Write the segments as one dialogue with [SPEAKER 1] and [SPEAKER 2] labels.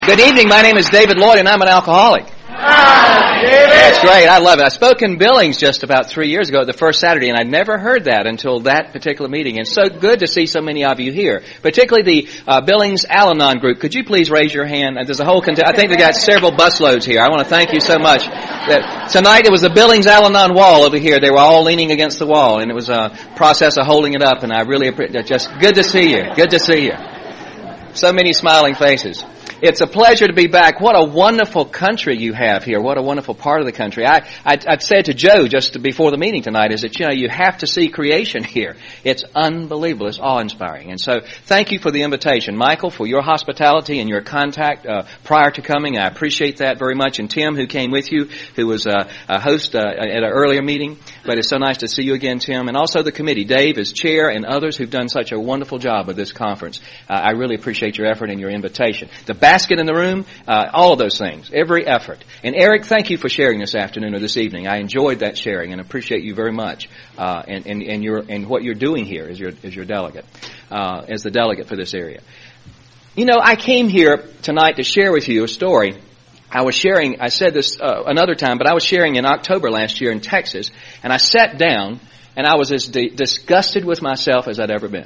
[SPEAKER 1] Good evening. My name is David Lloyd, and I'm an alcoholic. That's great. I love it. I spoke in Billings just about 3 years ago, the first Saturday, and I'd never heard that until that particular meeting. And so good to see so many of you here, particularly the Billings Al-Anon group. Could you please raise your hand? There's a whole. I think we got several busloads here. I want to thank you so much. Tonight it was the Billings Al-Anon wall over here. They were all leaning against the wall, and it was a process of holding it up. And I really appreciate. Just good to see you. Good to see you. So many smiling faces. It's a pleasure to be back. What a wonderful country you have here. What a wonderful part of the country. I'd said to Joe just before the meeting tonight is that, you have to see creation here. It's unbelievable. It's awe-inspiring. And so thank you for the invitation. Michael, for your hospitality and your contact prior to coming. I appreciate that very much. And Tim, who came with you, who was a host at an earlier meeting. But it's so nice to see you again, Tim. And also the committee, Dave as chair, and others who've done such a wonderful job with this conference. I really appreciate your effort and your invitation. The basket in the room, all of those things, every effort. And Eric, thank you for sharing this afternoon or this evening. I enjoyed that sharing and appreciate you very much. And what you're doing here as your delegate, as the delegate for this area. I came here tonight to share with you a story. I said this another time, but I was sharing in October last year in Texas, and I sat down and I was as disgusted with myself as I'd ever been.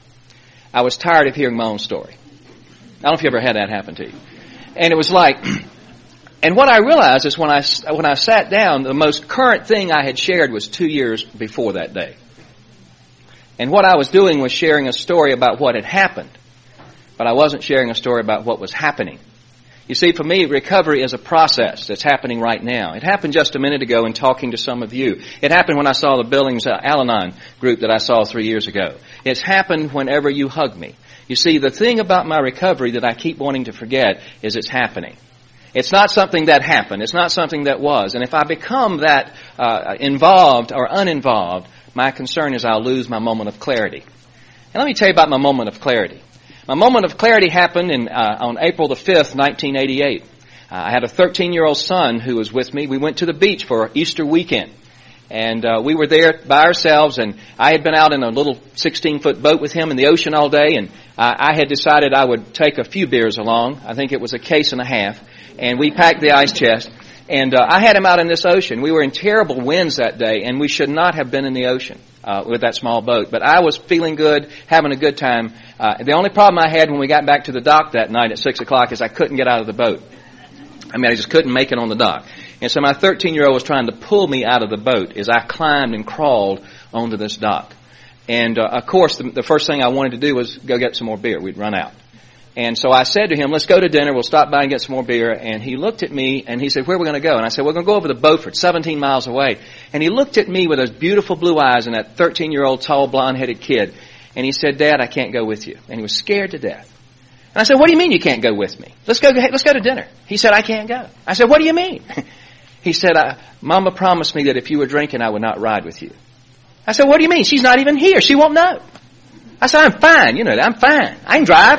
[SPEAKER 1] I was tired of hearing my own story. I don't know if you ever had that happen to you. And it was like, and what I realized is when I sat down, the most current thing I had shared was 2 years before that day. And what I was doing was sharing a story about what had happened, but I wasn't sharing a story about what was happening. You see, for me, recovery is a process that's happening right now. It happened just a minute ago in talking to some of you. It happened when I saw the Billings Al-Anon group that I saw 3 years ago. It's happened whenever you hug me. You see, the thing about my recovery that I keep wanting to forget is it's happening. It's not something that happened. It's not something that was. And if I become that involved or uninvolved, my concern is I'll lose my moment of clarity. And let me tell you about my moment of clarity. My moment of clarity happened on April the 5th, 1988. I had a 13-year-old son who was with me. We went to the beach for Easter weekend. And we were there by ourselves, and I had been out in a little 16-foot boat with him in the ocean all day, and I had decided I would take a few beers along. I think it was a case and a half. And we packed the ice chest, and I had him out in this ocean. We were in terrible winds that day, and we should not have been in the ocean with that small boat. But I was feeling good, having a good time. The only problem I had when we got back to the dock that night at 6 o'clock is I couldn't get out of the boat. I just couldn't make it on the dock. And so my 13-year-old was trying to pull me out of the boat as I climbed and crawled onto this dock. And, of course, the first thing I wanted to do was go get some more beer. We'd run out. And so I said to him, let's go to dinner. We'll stop by and get some more beer. And he looked at me and he said, where are we going to go? And I said, we're going to go over to Beaufort, 17 miles away. And he looked at me with those beautiful blue eyes and that 13-year-old tall blonde-headed kid. And he said, Dad, I can't go with you. And he was scared to death. And I said, what do you mean you can't go with me? Let's go to dinner. He said, I can't go. I said, what do you mean? He said, Mama promised me that if you were drinking, I would not ride with you. I said, what do you mean? She's not even here. She won't know. I said, I'm fine. I'm fine. I can drive.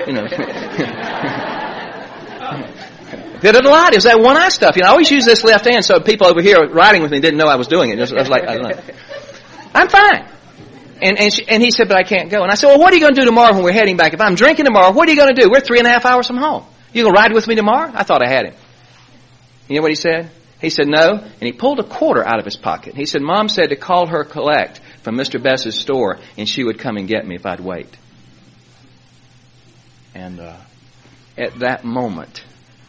[SPEAKER 1] Did it a lot. It was that one eye stuff. I always use this left hand so people over here riding with me didn't know I was doing it. I was like, I don't know. I'm fine. And he said, but I can't go. And I said, well, what are you going to do tomorrow when we're heading back? If I'm drinking tomorrow, what are you going to do? We're 3.5 hours from home. You going to ride with me tomorrow? I thought I had him. You know what he said? He said, no. And he pulled a quarter out of his pocket. He said, Mom said to call her collect from Mr. Bess's store, and she would come and get me if I'd wait. And at that moment,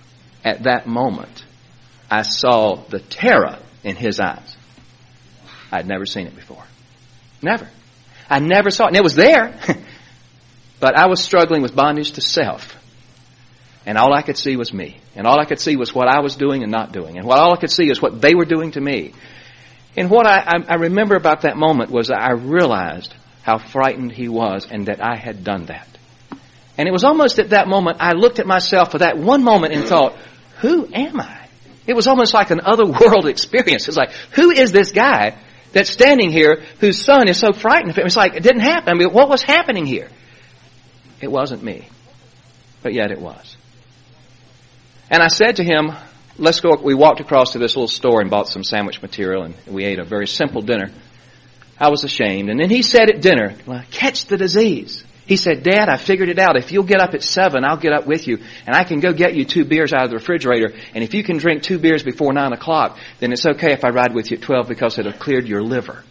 [SPEAKER 1] I saw the terror in his eyes. I'd never seen it before. Never. I never saw it. And it was there. But I was struggling with bondage to self. And all I could see was me. And all I could see was what I was doing and not doing. And all I could see is what they were doing to me. And what I remember about that moment was I realized how frightened he was and that I had done that. And it was almost at that moment I looked at myself for that one moment and thought, who am I? It was almost like an otherworld experience. It's like, who is this guy that's standing here whose son is so frightened of him? It's like, it didn't happen. What was happening here? It wasn't me. But yet it was. And I said to him, let's go. We walked across to this little store and bought some sandwich material, and we ate a very simple dinner. I was ashamed. And then he said at dinner, well, catch the disease. He said, Dad, I figured it out. If you'll get up at 7, I'll get up with you, and I can go get you 2 beers out of the refrigerator. And if you can drink 2 beers before 9 o'clock, then it's okay if I ride with you at 12 because it'll clear your liver.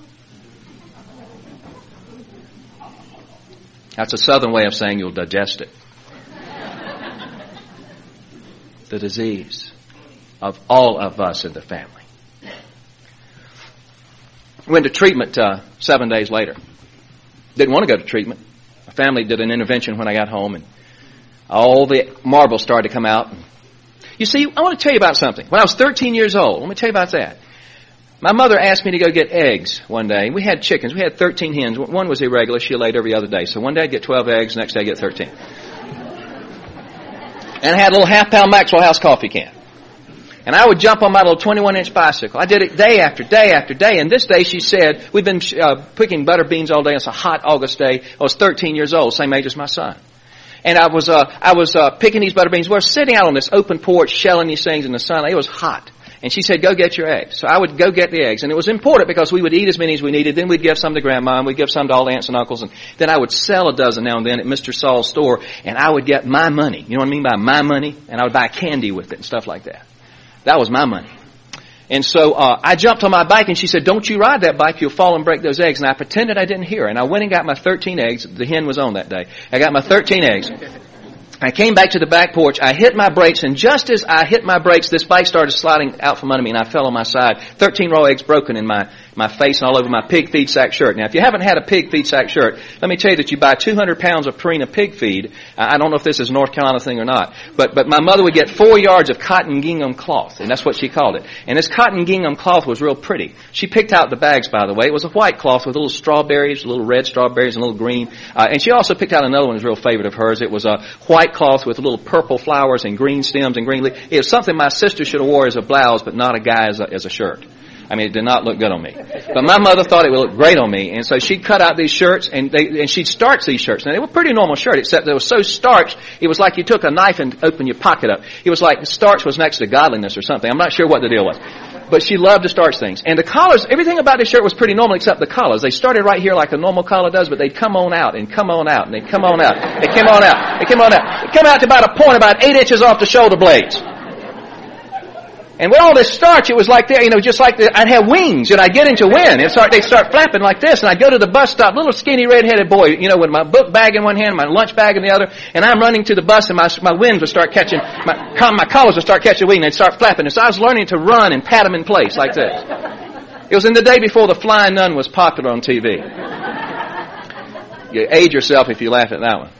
[SPEAKER 1] That's a Southern way of saying you'll digest it. The disease of all of us in the family. Went to treatment 7 days later. Didn't want to go to treatment. My family did an intervention when I got home, and all the marbles started to come out. You see, I want to tell you about something. When I was 13 years old, let me tell you about that. My mother asked me to go get eggs one day. We had chickens. We had 13 hens. One was irregular. She laid every other day. So one day I'd get 12 eggs, next day I'd get 13. And I had a little half-pound Maxwell House coffee can. And I would jump on my little 21-inch bicycle. I did it day after day after day. And this day, she said, we'd been picking butter beans all day. It's a hot August day. I was 13 years old, same age as my son. And I was picking these butter beans. We're sitting out on this open porch, shelling these things in the sun. It was hot. And she said, go get your eggs. So I would go get the eggs. And it was important because we would eat as many as we needed. Then we'd give some to Grandma, and we'd give some to all the aunts and uncles. And then I would sell a dozen now and then at Mr. Saul's store. And I would get my money. You know what I mean by my money? And I would buy candy with it and stuff like that. That was my money. And so I jumped on my bike, and she said, don't you ride that bike, you'll fall and break those eggs. And I pretended I didn't hear her. And I went and got my 13 eggs. The hen was on that day. I got my 13 eggs. I came back to the back porch. I hit my brakes, and just as I hit my brakes, this bike started sliding out from under me, and I fell on my side. 13 raw eggs broken in my face and all over my pig feed sack shirt. Now, if you haven't had a pig feed sack shirt, let me tell you that you buy 200 pounds of Purina pig feed. I don't know if this is a North Carolina thing or not, but my mother would get 4 yards of cotton gingham cloth, and that's what she called it. And this cotton gingham cloth was real pretty. She picked out the bags, by the way. It was a white cloth with little strawberries, little red strawberries and little green. And she also picked out another one that was a real favorite of hers. It was a white cloth with little purple flowers and green stems and green leaves. It was something my sister should have wore as a blouse, but not a guy as a shirt. I mean, it did not look good on me. But my mother thought it would look great on me, and so she'd cut out these shirts, and she'd starch these shirts. Now, they were pretty normal shirts, except they were so starched, it was like you took a knife and opened your pocket up. It was like starch was next to godliness or something. I'm not sure what the deal was. But she loved to starch things. And the collars, everything about this shirt was pretty normal except the collars. They started right here like a normal collar does, but they'd come on out and come on out, and they'd come on out. They came on out. They came on out. They come out to about a point about 8 inches off the shoulder blades. And with all this starch, it was like just like I'd have wings, and I'd get into wind, and they'd start flapping like this, and I'd go to the bus stop, little skinny red-headed boy, with my book bag in one hand, my lunch bag in the other, and I'm running to the bus, and my winds would start catching, my collars would start catching wind, and they'd start flapping, and so I was learning to run and pat them in place like this. It was in the day before the Flying Nun was popular on TV. You age yourself if you laugh at that one.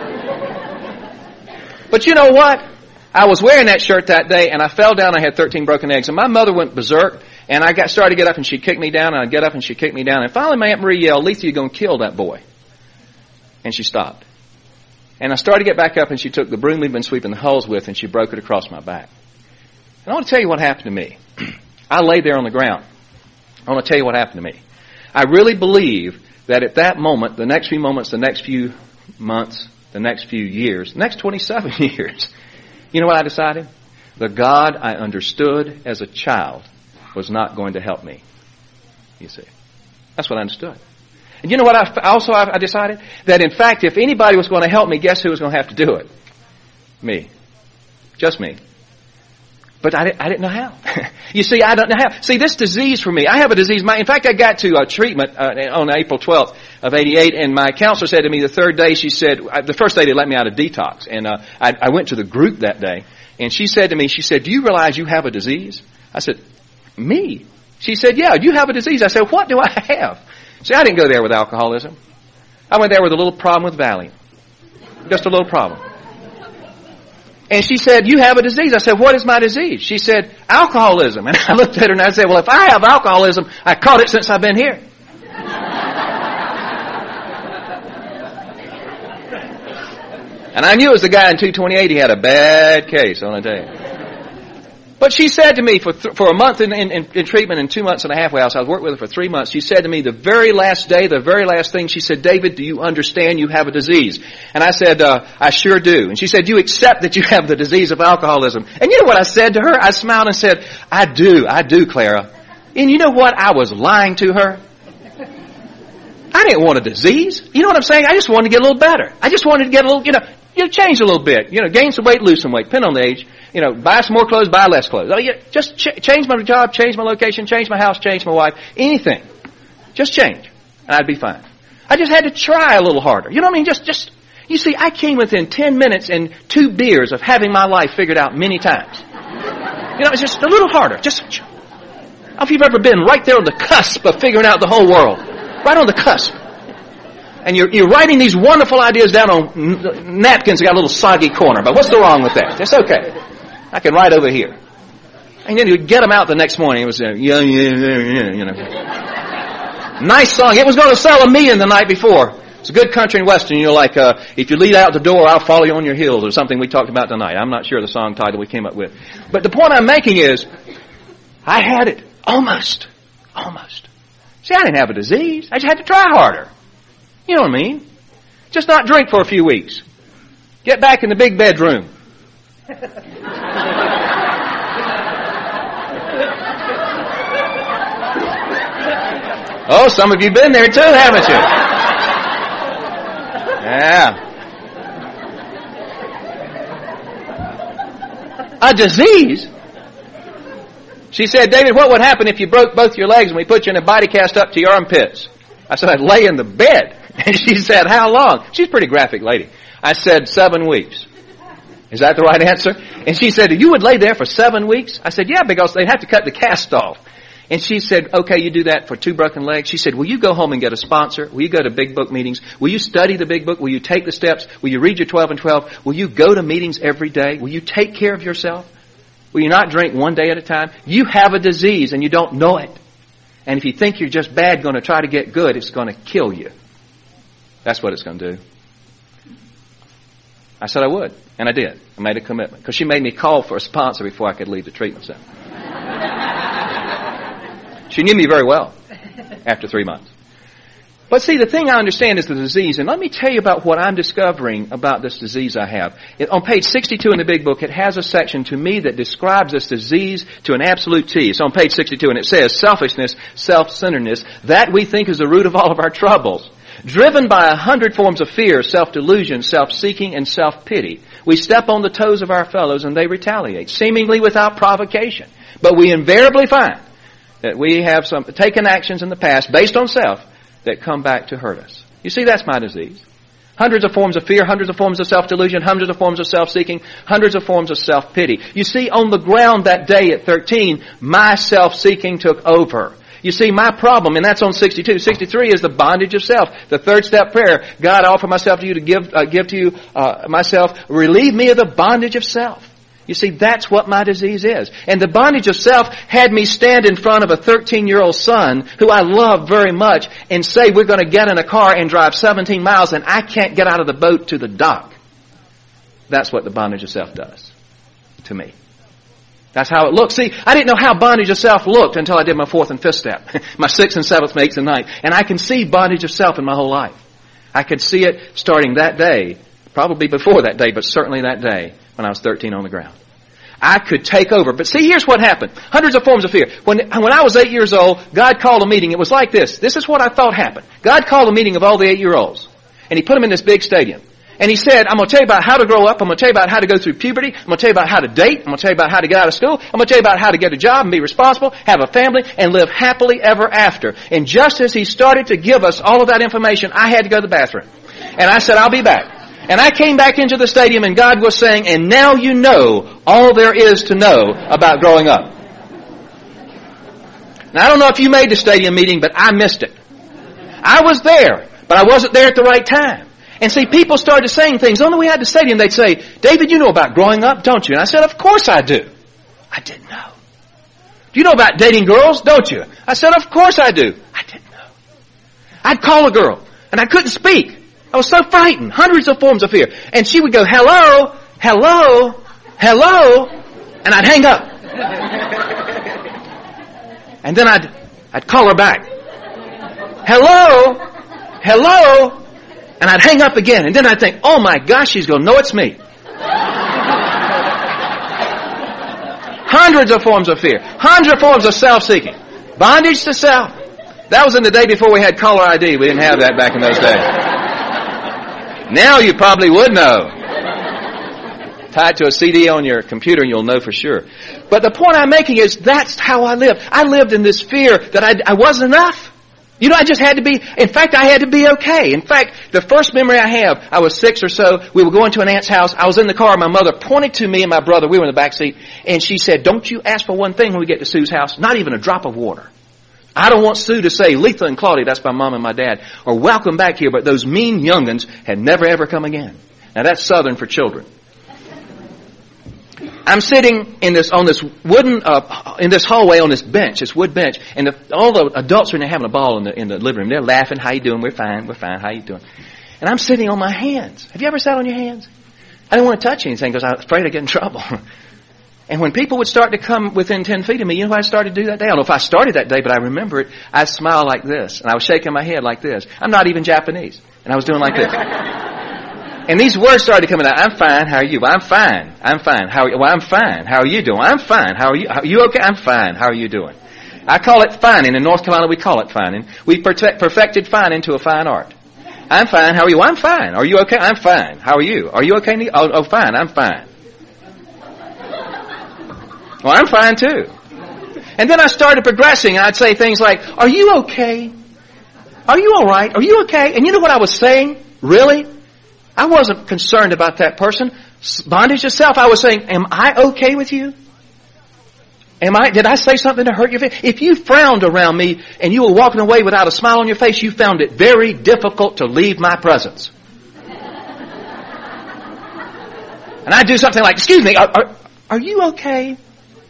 [SPEAKER 1] But you know what? I was wearing that shirt that day, and I fell down. I had 13 broken eggs, and my mother went berserk, and I started to get up, and she'd kick me down, and I'd get up, and she'd kick me down. And finally, my Aunt Marie yelled, Letha, you're going to kill that boy. And she stopped. And I started to get back up, and she took the broom we'd been sweeping the holes with, and she broke it across my back. And I want to tell you what happened to me. I lay there on the ground. I want to tell you what happened to me. I really believe that at that moment, the next few moments, the next few months, the next few years, the next 27 years, you know what I decided? The God I understood as a child was not going to help me. You see. That's what I understood. And you know what I decided? That in fact, if anybody was going to help me, guess who was going to have to do it? Me. Just me. But I didn't know how. You see, I don't know how. See, this disease for me, I have a disease. In fact, I got to treatment on April 12th of 88, and my counselor said to me the third day, she said, the first day they let me out of detox, and I went to the group that day, and she said to me, do you realize you have a disease? I said, me? She said, yeah, you have a disease. I said, what do I have? See, I didn't go there with alcoholism. I went there with a little problem with Valium. Just a little problem. And she said, you have a disease. I said, what is my disease? She said, alcoholism. And I looked at her and I said, well, if I have alcoholism, I caught it since I've been here. And I knew it was the guy in 228. He had a bad case, I want to tell you. But she said to me, for a month in treatment and 2 months and a half, I was working with her for 3 months, she said to me the very last day, the very last thing, she said, David, do you understand you have a disease? And I said, I sure do. And she said, you accept that you have the disease of alcoholism? And you know what I said to her? I smiled and said, I do, Clara. And you know what? I was lying to her. I didn't want a disease. You know what I'm saying? I just wanted to get a little better. I just wanted to get a little, change a little bit. Gain some weight, lose some weight, depending on the age. Buy some more clothes, buy less clothes. Just change my job, change my location, change my house, change my wife. Anything. Just change. And I'd be fine. I just had to try a little harder. You know what I mean? Just, you see, I came within 10 minutes and 2 beers of having my life figured out many times. It's just a little harder. I don't know if you've ever been right there on the cusp of figuring out the whole world. Right on the cusp. And you're writing these wonderful ideas down on napkins that got a little soggy corner. But what's the wrong with that? It's okay. I can write over here. And then you get them out the next morning. It was, nice song. It was going to sell $1 million the night before. It's a good country and western. If you lead out the door, I'll follow you on your heels, or something we talked about tonight. I'm not sure the song title we came up with. But the point I'm making is, I had it. Almost. See, I didn't have a disease. I just had to try harder. You know what I mean? Just not drink for a few weeks. Get back in the big bedroom. Oh, some of you been there too, haven't you? Yeah. A disease? She said, David, what would happen if you broke both your legs and we put you in a body cast up to your armpits? I said, I'd lay in the bed. And she said, how long? She's a pretty graphic lady. I said, 7 weeks. Is that the right answer? And she said, you would lay there for 7 weeks? I said, yeah, because they'd have to cut the cast off. And she said, okay, you do that for 2 broken legs. She said, will you go home and get a sponsor? Will you go to big book meetings? Will you study the big book? Will you take the steps? Will you read your 12 and 12? Will you go to meetings every day? Will you take care of yourself? Will you not drink one day at a time? You have a disease and you don't know it. And if you think you're just bad going to try to get good, it's going to kill you. That's what it's going to do. I said I would. And I did. I made a commitment. Because she made me call for a sponsor before I could leave the treatment center. She knew me very well after 3 months. But see, the thing I understand is the disease. And let me tell you about what I'm discovering about this disease I have. On page 62 in the big book, it has a section to me that describes this disease to an absolute T. It's on page 62 and it says, selfishness, self-centeredness, that we think is the root of all of our troubles. Driven by 100 forms of fear, self-delusion, self-seeking, and self-pity, we step on the toes of our fellows and they retaliate, seemingly without provocation. But we invariably find that we have taken actions in the past based on self that come back to hurt us. You see, that's my disease. Hundreds of forms of fear, hundreds of forms of self-delusion, hundreds of forms of self-seeking, hundreds of forms of self-pity. You see, on the ground that day at 13, my self-seeking took over. You see, my problem, and that's on 62. 63 is the bondage of self. The third step prayer, God, I offer myself to you to give to you myself. Relieve me of the bondage of self. You see, that's what my disease is. And the bondage of self had me stand in front of a 13-year-old son who I love very much and say we're going to get in a car and drive 17 miles and I can't get out of the boat to the dock. That's what the bondage of self does to me. That's how it looks. See, I didn't know how bondage of self looked until I did my 4th and 5th step. My 6th and 7th, 8th and 9th. And I can see bondage of self in my whole life. I could see it starting that day, probably before that day, but certainly that day when I was 13 on the ground. I could take over. But see, here's what happened. Hundreds of forms of fear. When I was 8 years old, God called a meeting. It was like this. This is what I thought happened. God called a meeting of all the 8-year-olds. And He put them in this big stadium. And He said, I'm going to tell you about how to grow up. I'm going to tell you about how to go through puberty. I'm going to tell you about how to date. I'm going to tell you about how to get out of school. I'm going to tell you about how to get a job and be responsible, have a family, and live happily ever after. And just as He started to give us all of that information, I had to go to the bathroom. And I said, I'll be back. And I came back into the stadium and God was saying, and now you know all there is to know about growing up. Now I don't know if you made the stadium meeting, but I missed it. I was there, but I wasn't there at the right time. And see, people started saying things. On the way out of the stadium, they'd say, David, you know about growing up, don't you? And I said, of course I do. I didn't know. Do you know about dating girls, don't you? I said, of course I do. I didn't know. I'd call a girl, and I couldn't speak. I was so frightened. Hundreds of forms of fear. And she would go, hello, hello, hello, and I'd hang up. And then I'd call her back. Hello, hello, and I'd hang up again. And then I'd think, oh my gosh, she's going to know it's me. Hundreds of forms of fear. Hundreds of forms of self-seeking. Bondage to self. That was in the day before we had caller ID. We didn't have that back in those days. Now you probably would know. Tie it to a CD on your computer and you'll know for sure. But the point I'm making is that's how I lived. I lived in this fear that I wasn't enough. You know, I just had to be, in fact, I had to be okay. In fact, the first memory I have, I was 6 or so, we were going to an aunt's house, I was in the car, my mother pointed to me and my brother, we were in the back seat, and she said, don't you ask for one thing when we get to Sue's house, not even a drop of water. I don't want Sue to say, Letha and Claudia, that's my mom and my dad, or welcome back here, but those mean young'uns had never ever come again. Now that's Southern for children. I'm sitting in this wooden in this hallway on this bench, this wood bench, and all the adults are in there having a ball in the living room. They're laughing. How you doing? We're fine. How you doing? And I'm sitting on my hands. Have you ever sat on your hands? I didn't want to touch anything because I was afraid I'd get in trouble. And when people would start to come within 10 feet of me, you know what I started to do that day? I don't know if I started that day, but I remember it. I smiled like this, and I was shaking my head like this. I'm not even Japanese, and I was doing like this. And these words started coming out. I'm fine. How are you? Well, I'm fine. I'm fine. How are you? Well, I'm fine. How are you doing? I'm fine. How are you? Are you okay? I'm fine. How are you doing? I call it fining. In North Carolina, we call it fining. We perfected fining to a fine art. I'm fine. How are you? Well, I'm fine. Are you okay? I'm fine. How are you? Are you okay? Oh, fine. I'm fine. Well, I'm fine too. And then I started progressing, and I'd say things like, are you okay? Are you all right? Are you okay? And you know what I was saying? Really? I wasn't concerned about that person. Bondage itself, I was saying, am I okay with you? Did I say something to hurt your face? If you frowned around me and you were walking away without a smile on your face, you found it very difficult to leave my presence. And I'd do something like, excuse me, are you okay?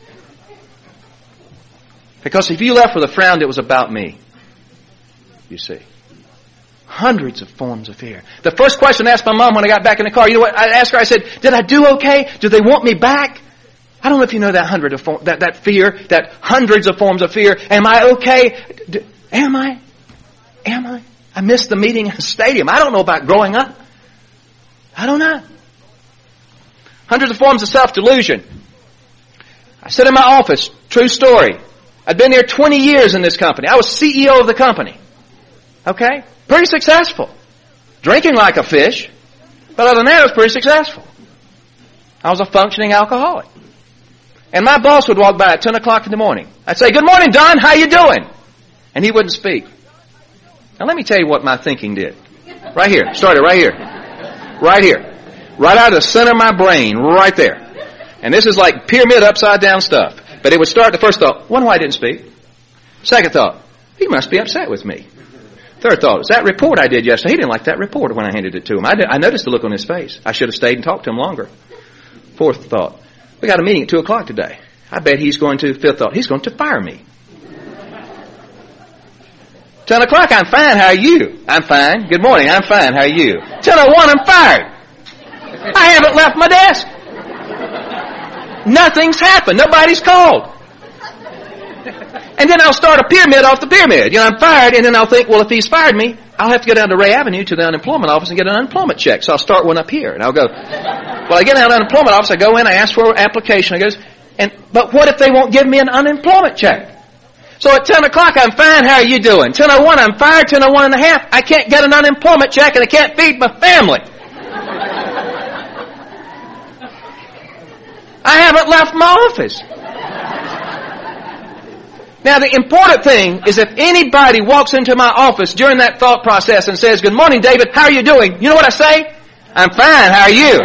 [SPEAKER 1] Because if you left with a frown, it was about me. You see. Hundreds of forms of fear. The first question I asked my mom when I got back in the car, you know what? I asked her, I said, did I do okay? Do they want me back? I don't know if you know that that fear, that hundreds of forms of fear. Am I okay? Am I? I missed the meeting in the stadium. I don't know about growing up. I don't know. Hundreds of forms of self-delusion. I sit in my office. True story. I'd been there 20 years in this company. I was CEO of the company. Okay? Pretty successful. Drinking like a fish. But other than that, I was pretty successful. I was a functioning alcoholic. And my boss would walk by at 10 o'clock in the morning. I'd say, good morning, Don. How you doing? And he wouldn't speak. Now let me tell you what my thinking did. Right here. Started right here. Right here. Right out of the center of my brain. Right there. And this is like pyramid upside down stuff. But it would start, the first thought, wonder why I didn't speak. Second thought, he must be upset with me. Third thought, was that report I did yesterday, he didn't like that report when I handed it to him. I noticed the look on his face. I should have stayed and talked to him longer. Fourth thought, we got a meeting at 2 o'clock today. I bet he's going to, fifth thought, he's going to fire me. 10 o'clock, I'm fine, how are you? I'm fine. Good morning, I'm fine, how are you? 10:01, I'm fired. I haven't left my desk. Nothing's happened. Nobody's called. And then I'll start a pyramid off the pyramid. You know, I'm fired, and then I'll think, well, if he's fired me, I'll have to go down to Ray Avenue to the unemployment office and get an unemployment check. So I'll start one up here. And I'll go, well, I get down to the unemployment office, I go in, I ask for an application. But what if they won't give me an unemployment check? So at 10 o'clock, I'm fine, how are you doing? 10:01, I'm fired. 10:01 and a half, I can't get an unemployment check and I can't feed my family. I haven't left my office. Now the important thing is if anybody walks into my office during that thought process and says, good morning, David, how are you doing? You know what I say? I'm fine, how are you?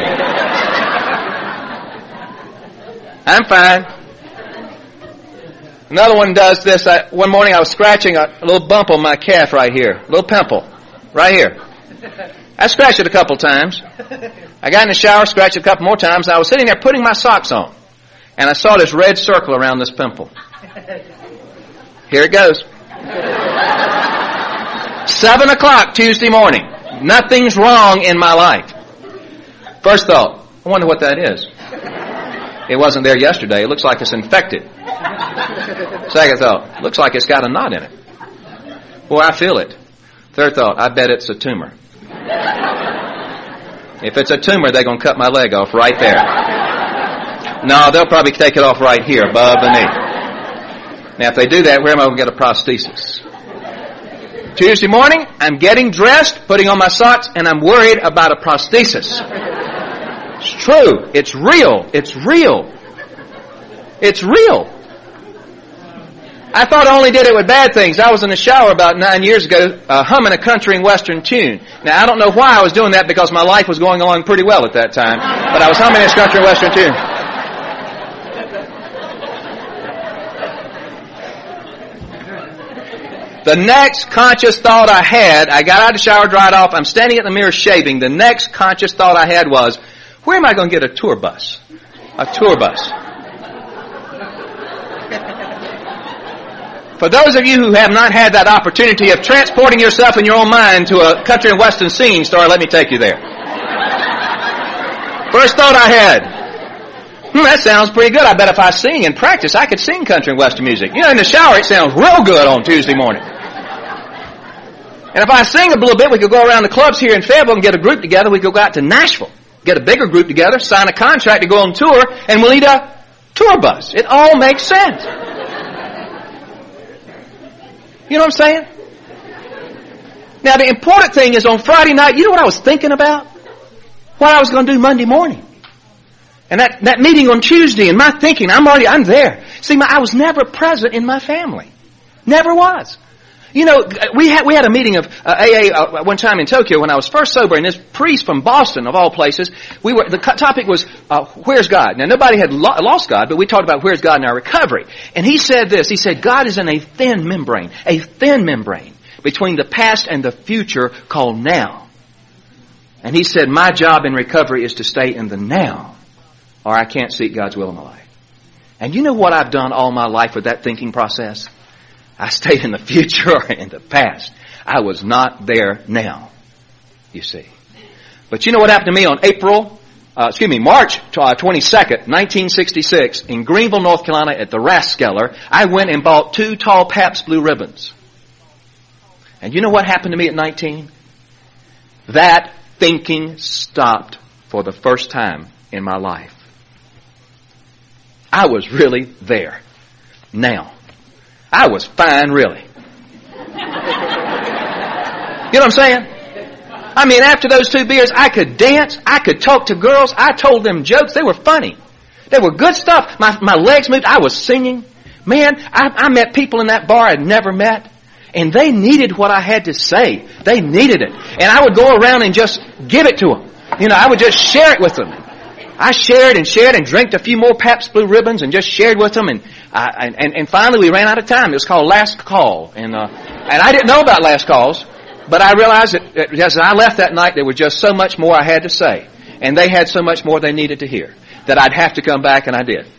[SPEAKER 1] I'm fine. Another one does this. One morning I was scratching a little bump on my calf right here. A little pimple. Right here. I scratched it a couple times. I got in the shower, scratched it a couple more times, and I was sitting there putting my socks on. And I saw this red circle around this pimple. Here it goes. 7 o'clock Tuesday morning. Nothing's wrong in my life. First thought, I wonder what that is. It wasn't there yesterday. It looks like it's infected. Second thought, looks like it's got a knot in it. Boy, I feel it. Third thought, I bet it's a tumor. If it's a tumor, they're going to cut my leg off right there. No, they'll probably take it off right here above the knee. Now, if they do that, where am I going to get a prosthesis? Tuesday morning, I'm getting dressed, putting on my socks, and I'm worried about a prosthesis. It's true. It's real. It's real. It's real. I thought I only did it with bad things. I was in the shower about 9 years ago humming a country and western tune. Now, I don't know why I was doing that because my life was going along pretty well at that time. But I was humming this country and western tune. The next conscious thought I had, I got out of the shower, dried off, I'm standing at the mirror shaving. The next conscious thought I had was, where am I going to get a tour bus? A tour bus. For those of you who have not had that opportunity of transporting yourself in your own mind to a country and western scene story, let me take you there. First thought I had, that sounds pretty good. I bet if I sing and practice, I could sing country and western music. In the shower, it sounds real good on Tuesday morning. And if I sing a little bit, we could go around the clubs here in Fayetteville and get a group together. We could go out to Nashville, get a bigger group together, sign a contract to go on tour, and we'll need a tour bus. It all makes sense. You know what I'm saying? Now, the important thing is on Friday night, you know what I was thinking about? What I was going to do Monday morning. And that meeting on Tuesday, and my thinking, I'm there. See, I was never present in my family. Never was. We had a meeting of AA one time in Tokyo when I was first sober, and this priest from Boston, of all places, the topic was, where's God? Now, nobody had lost God, but we talked about where's God in our recovery. And he said this, he said, God is in a thin membrane between the past and the future called now. And he said, my job in recovery is to stay in the now, or I can't seek God's will in my life. And you know what I've done all my life with that thinking process? I stayed in the future or in the past. I was not there now, you see. But you know what happened to me on March 22nd, 1966, in Greenville, North Carolina at the Rathskeller, I went and bought 2 tall Pabst Blue Ribbons. And you know what happened to me at 19? That thinking stopped for the first time in my life. I was really there. Now. I was fine, really. You know what I'm saying? I mean, after those 2 beers, I could dance. I could talk to girls. I told them jokes. They were funny. They were good stuff. My legs moved. I was singing. Man, I met people in that bar I'd never met. And they needed what I had to say. They needed it. And I would go around and just give it to them. I would just share it with them. I shared and drank a few more Pabst Blue Ribbons and just shared with them. And finally we ran out of time. It was called Last Call. And I didn't know about last calls, but I realized that as I left that night, there was just so much more I had to say. And they had so much more they needed to hear that I'd have to come back, and I did.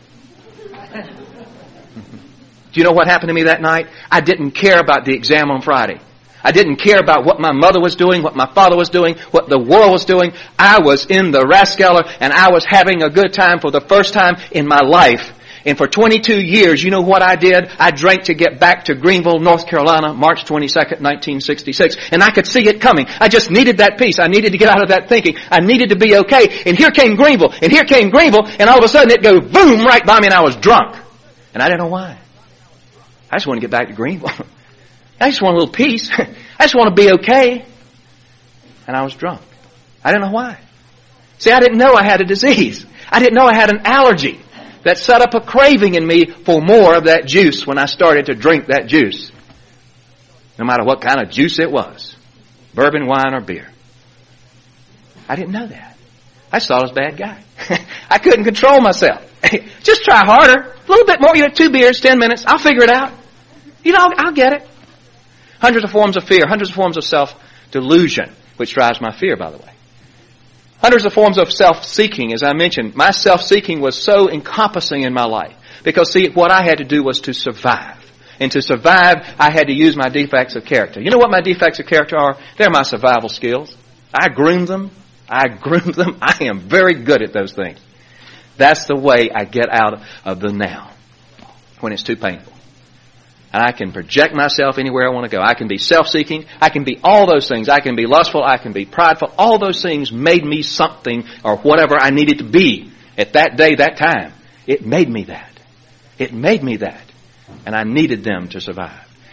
[SPEAKER 1] Do you know what happened to me that night? I didn't care about the exam on Friday. I didn't care about what my mother was doing, what my father was doing, what the world was doing. I was in the Rathskeller, and I was having a good time for the first time in my life. And for 22 years, you know what I did? I drank to get back to Greenville, North Carolina, March 22nd, 1966. And I could see it coming. I just needed that peace. I needed to get out of that thinking. I needed to be okay. And here came Greenville, and all of a sudden it goes boom right by me, and I was drunk. And I didn't know why. I just want to get back to Greenville. I just want a little peace. I just want to be okay. And I was drunk. I didn't know why. See, I didn't know I had a disease. I didn't know I had an allergy that set up a craving in me for more of that juice when I started to drink that juice. No matter what kind of juice it was. Bourbon, wine, or beer. I didn't know that. I just thought I was a bad guy. I couldn't control myself. Just try harder. A little bit more. 2 beers, 10 minutes. I'll figure it out. I'll get it. Hundreds of forms of fear. Hundreds of forms of self-delusion, which drives my fear, by the way. Hundreds of forms of self-seeking, as I mentioned. My self-seeking was so encompassing in my life. Because, see, what I had to do was to survive. And to survive, I had to use my defects of character. You know what my defects of character are? They're my survival skills. I groomed them. I am very good at those things. That's the way I get out of the now. When it's too painful. And I can project myself anywhere I want to go. I can be self-seeking. I can be all those things. I can be lustful. I can be prideful. All those things made me something or whatever I needed to be at that day, that time. It made me that. It made me that. And I needed them to survive.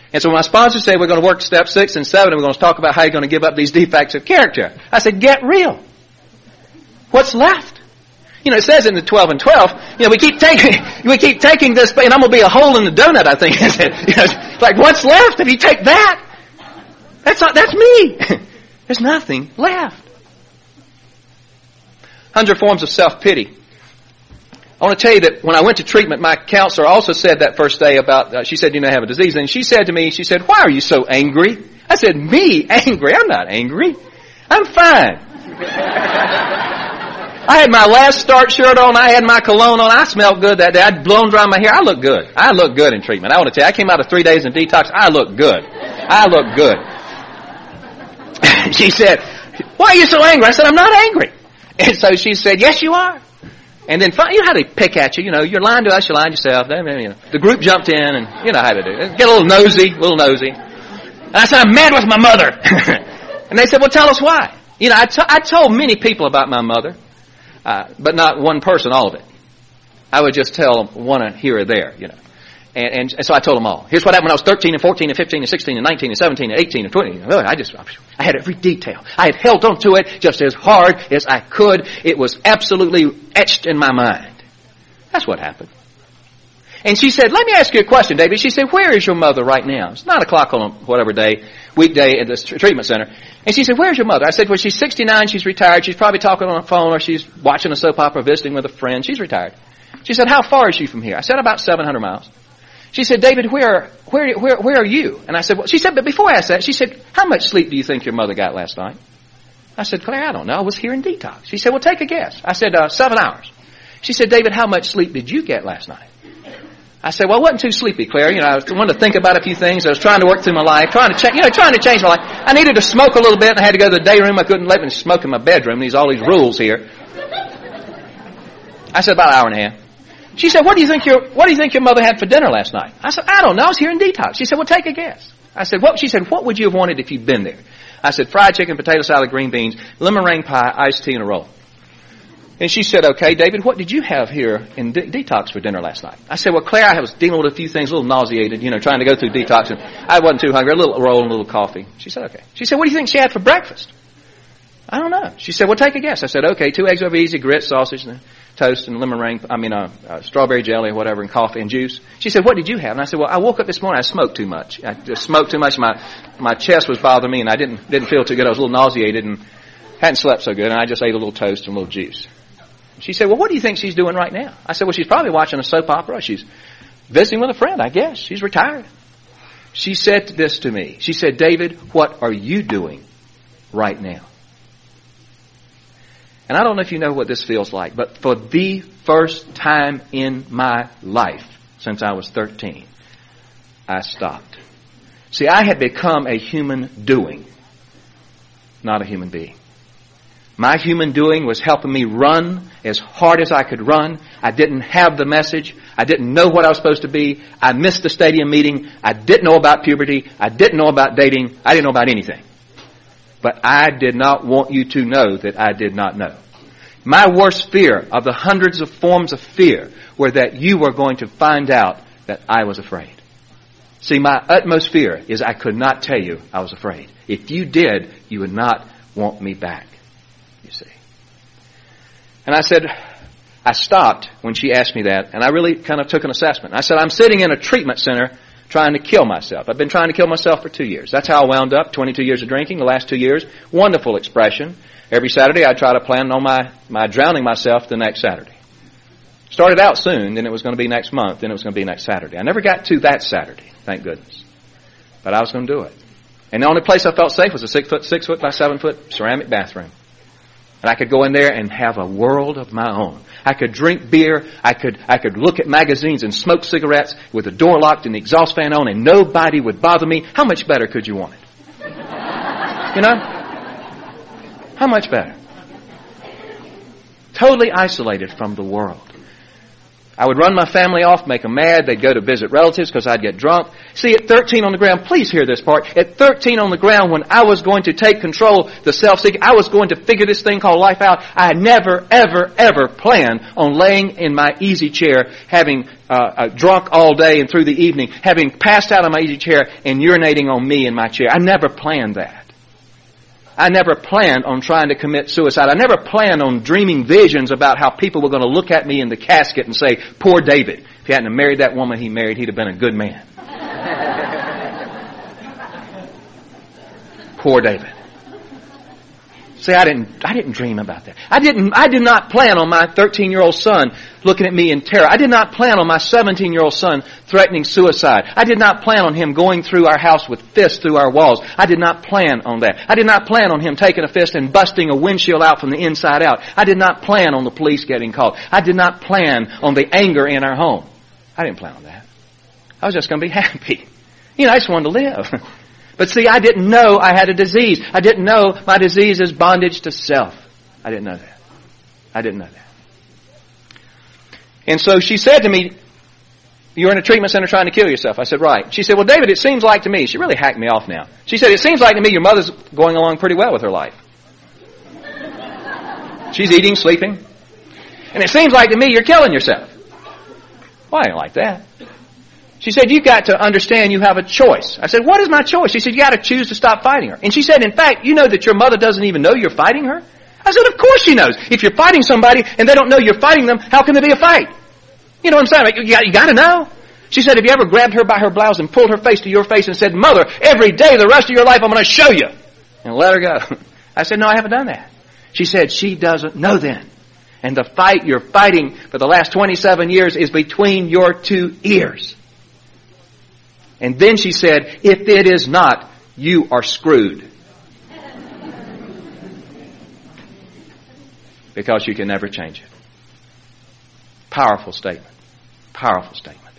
[SPEAKER 1] And so when my sponsor said we're going to work step 6 and 7 and we're going to talk about how you're going to give up these defects of character, I said, get real. What's left? You know, it says in the 12 and 12, you know, we keep taking this, and I'm going to be a hole in the donut, I think. You know, like, what's left? If you take that, that's me. There's nothing left. 100 forms of self-pity. I want to tell you that when I went to treatment, my counselor also said that first day about, she said, you know, I have a disease. And she said to me, she said, why are you so angry? I said, me? Angry? I'm not angry. I'm fine. I had my last start shirt on. I had my cologne on. I smelled good that day. I'd blown dry my hair. I looked good. I looked good in treatment. I want to tell you, I came out of 3 days in detox. I looked good. I looked good. She said, why are you so angry? I said, I'm not angry. And so she said, yes, you are. And then, you know how they pick at you. You know, you're lying to us, you're lying to yourself. You know, the group jumped in, and you know how to do it. Get a little nosy. And I said, I'm mad with my mother. And they said, well, tell us why. You know, I told many people about my mother, but not one person, all of it. I would just tell them one here or there, you know. And so I told them all. Here's what happened when I was 13 and 14 and 15 and 16 and 19 and 17 and 18 and 20. I had every detail. I had held on to it just as hard as I could. It was absolutely etched in my mind. That's what happened. And she said, let me ask you a question, David. She said, where is your mother right now? It's 9 o'clock on whatever day, weekday at the treatment center. And she said, where's your mother? I said, well, she's 69, she's retired. She's probably talking on the phone or she's watching a soap opera, visiting with a friend. She's retired. She said, how far is she from here? I said, about 700 miles. She said, David, where are you? And I said, well, she said, but before I asked that, she said, how much sleep do you think your mother got last night? I said, Claire, I don't know. I was here in detox. She said, well, take a guess. I said, 7 hours. She said, David, how much sleep did you get last night? I said, well, I wasn't too sleepy, Claire. You know, I wanted to think about a few things. I was trying to work through my life, trying to change my life. I needed to smoke a little bit, and I had to go to the day room. I couldn't let me smoke in my bedroom. All these rules here. I said, about an hour and a half. She said, what do you think your mother had for dinner last night? I said, I don't know. I was here in detox. She said, well, take a guess. I said, what? She said, what would you have wanted if you'd been there? I said, fried chicken, potato salad, green beans, lemon meringue pie, iced tea, and a roll. And she said, okay, David, what did you have here in detox for dinner last night? I said, well, Claire, I was dealing with a few things, a little nauseated, you know, trying to go through detox. And I wasn't too hungry, a little roll and a little coffee. She said, okay. She said, what do you think she had for breakfast? I don't know. She said, well, take a guess. I said, okay, 2 eggs over easy, grits, sausage, and toast, and lemon meringue, strawberry jelly or whatever, and coffee and juice. She said, what did you have? And I said, well, I woke up this morning, I smoked too much. I just smoked too much. My chest was bothering me, and I didn't feel too good. I was a little nauseated and hadn't slept so good, and I just ate a little toast and a little juice. She said, well, what do you think she's doing right now? I said, well, she's probably watching a soap opera. She's visiting with a friend, I guess. She's retired. She said this to me. She said, David, what are you doing right now? And I don't know if you know what this feels like, but for the first time in my life, since I was 13, I stopped. See, I had become a human doing, not a human being. My human doing was helping me run as hard as I could run. I didn't have the message. I didn't know what I was supposed to be. I missed the stadium meeting. I didn't know about puberty. I didn't know about dating. I didn't know about anything. But I did not want you to know that I did not know. My worst fear of the hundreds of forms of fear were that you were going to find out that I was afraid. See, my utmost fear is I could not tell you I was afraid. If you did, you would not want me back, you see. And I said, I stopped when she asked me that, and I really kind of took an assessment. I said, I'm sitting in a treatment center trying to kill myself. I've been trying to kill myself for 2 years. That's how I wound up, 22 years of drinking, the last 2 years. Wonderful expression. Every Saturday I try to plan on my drowning myself the next Saturday. Started out soon, then it was going to be next month, then it was going to be next Saturday. I never got to that Saturday, thank goodness. But I was going to do it. And the only place I felt safe was a 6 foot by 7 foot ceramic bathroom. And I could go in there and have a world of my own. I could drink beer. I could look at magazines and smoke cigarettes with the door locked and the exhaust fan on, and nobody would bother me. How much better could you want it? You know? How much better? Totally isolated from the world. I would run my family off, make them mad. They'd go to visit relatives because I'd get drunk. See, at 13 on the ground, please hear this part. At 13 on the ground, when I was going to take control, the self-seeking, I was going to figure this thing called life out. I had never, ever, ever planned on laying in my easy chair, having drunk all day and through the evening, having passed out on my easy chair and urinating on me in my chair. I never planned that. I never planned on trying to commit suicide. I never planned on dreaming visions about how people were going to look at me in the casket and say, poor David. If he hadn't married that woman he married, he'd have been a good man. Poor David. See, I didn't dream about that. I did not plan on my 13-year-old son looking at me in terror. I did not plan on my 17-year-old son threatening suicide. I did not plan on him going through our house with fists through our walls. I did not plan on that. I did not plan on him taking a fist and busting a windshield out from the inside out. I did not plan on the police getting called. I did not plan on the anger in our home. I didn't plan on that. I was just going to be happy. I just wanted to live. But see, I didn't know I had a disease. I didn't know my disease is bondage to self. I didn't know that. I didn't know that. And so she said to me, you're in a treatment center trying to kill yourself. I said, right. She said, well, David, it seems like to me, she really hacked me off now. She said, it seems like to me your mother's going along pretty well with her life. She's eating, sleeping. And it seems like to me you're killing yourself. Well, I ain't like that. She said, you've got to understand you have a choice. I said, what is my choice? She said, you got to choose to stop fighting her. And she said, in fact, you know that your mother doesn't even know you're fighting her? I said, of course she knows. If you're fighting somebody and they don't know you're fighting them, how can there be a fight? You know what I'm saying? You got to know. She said, have you ever grabbed her by her blouse and pulled her face to your face and said, Mother, every day the rest of your life I'm going to show you? And let her go. I said, no, I haven't done that. She said, she doesn't know then. And the fight you're fighting for the last 27 years is between your two ears. And then she said, if it is not, you are screwed. Because you can never change it. Powerful statement. Powerful statement.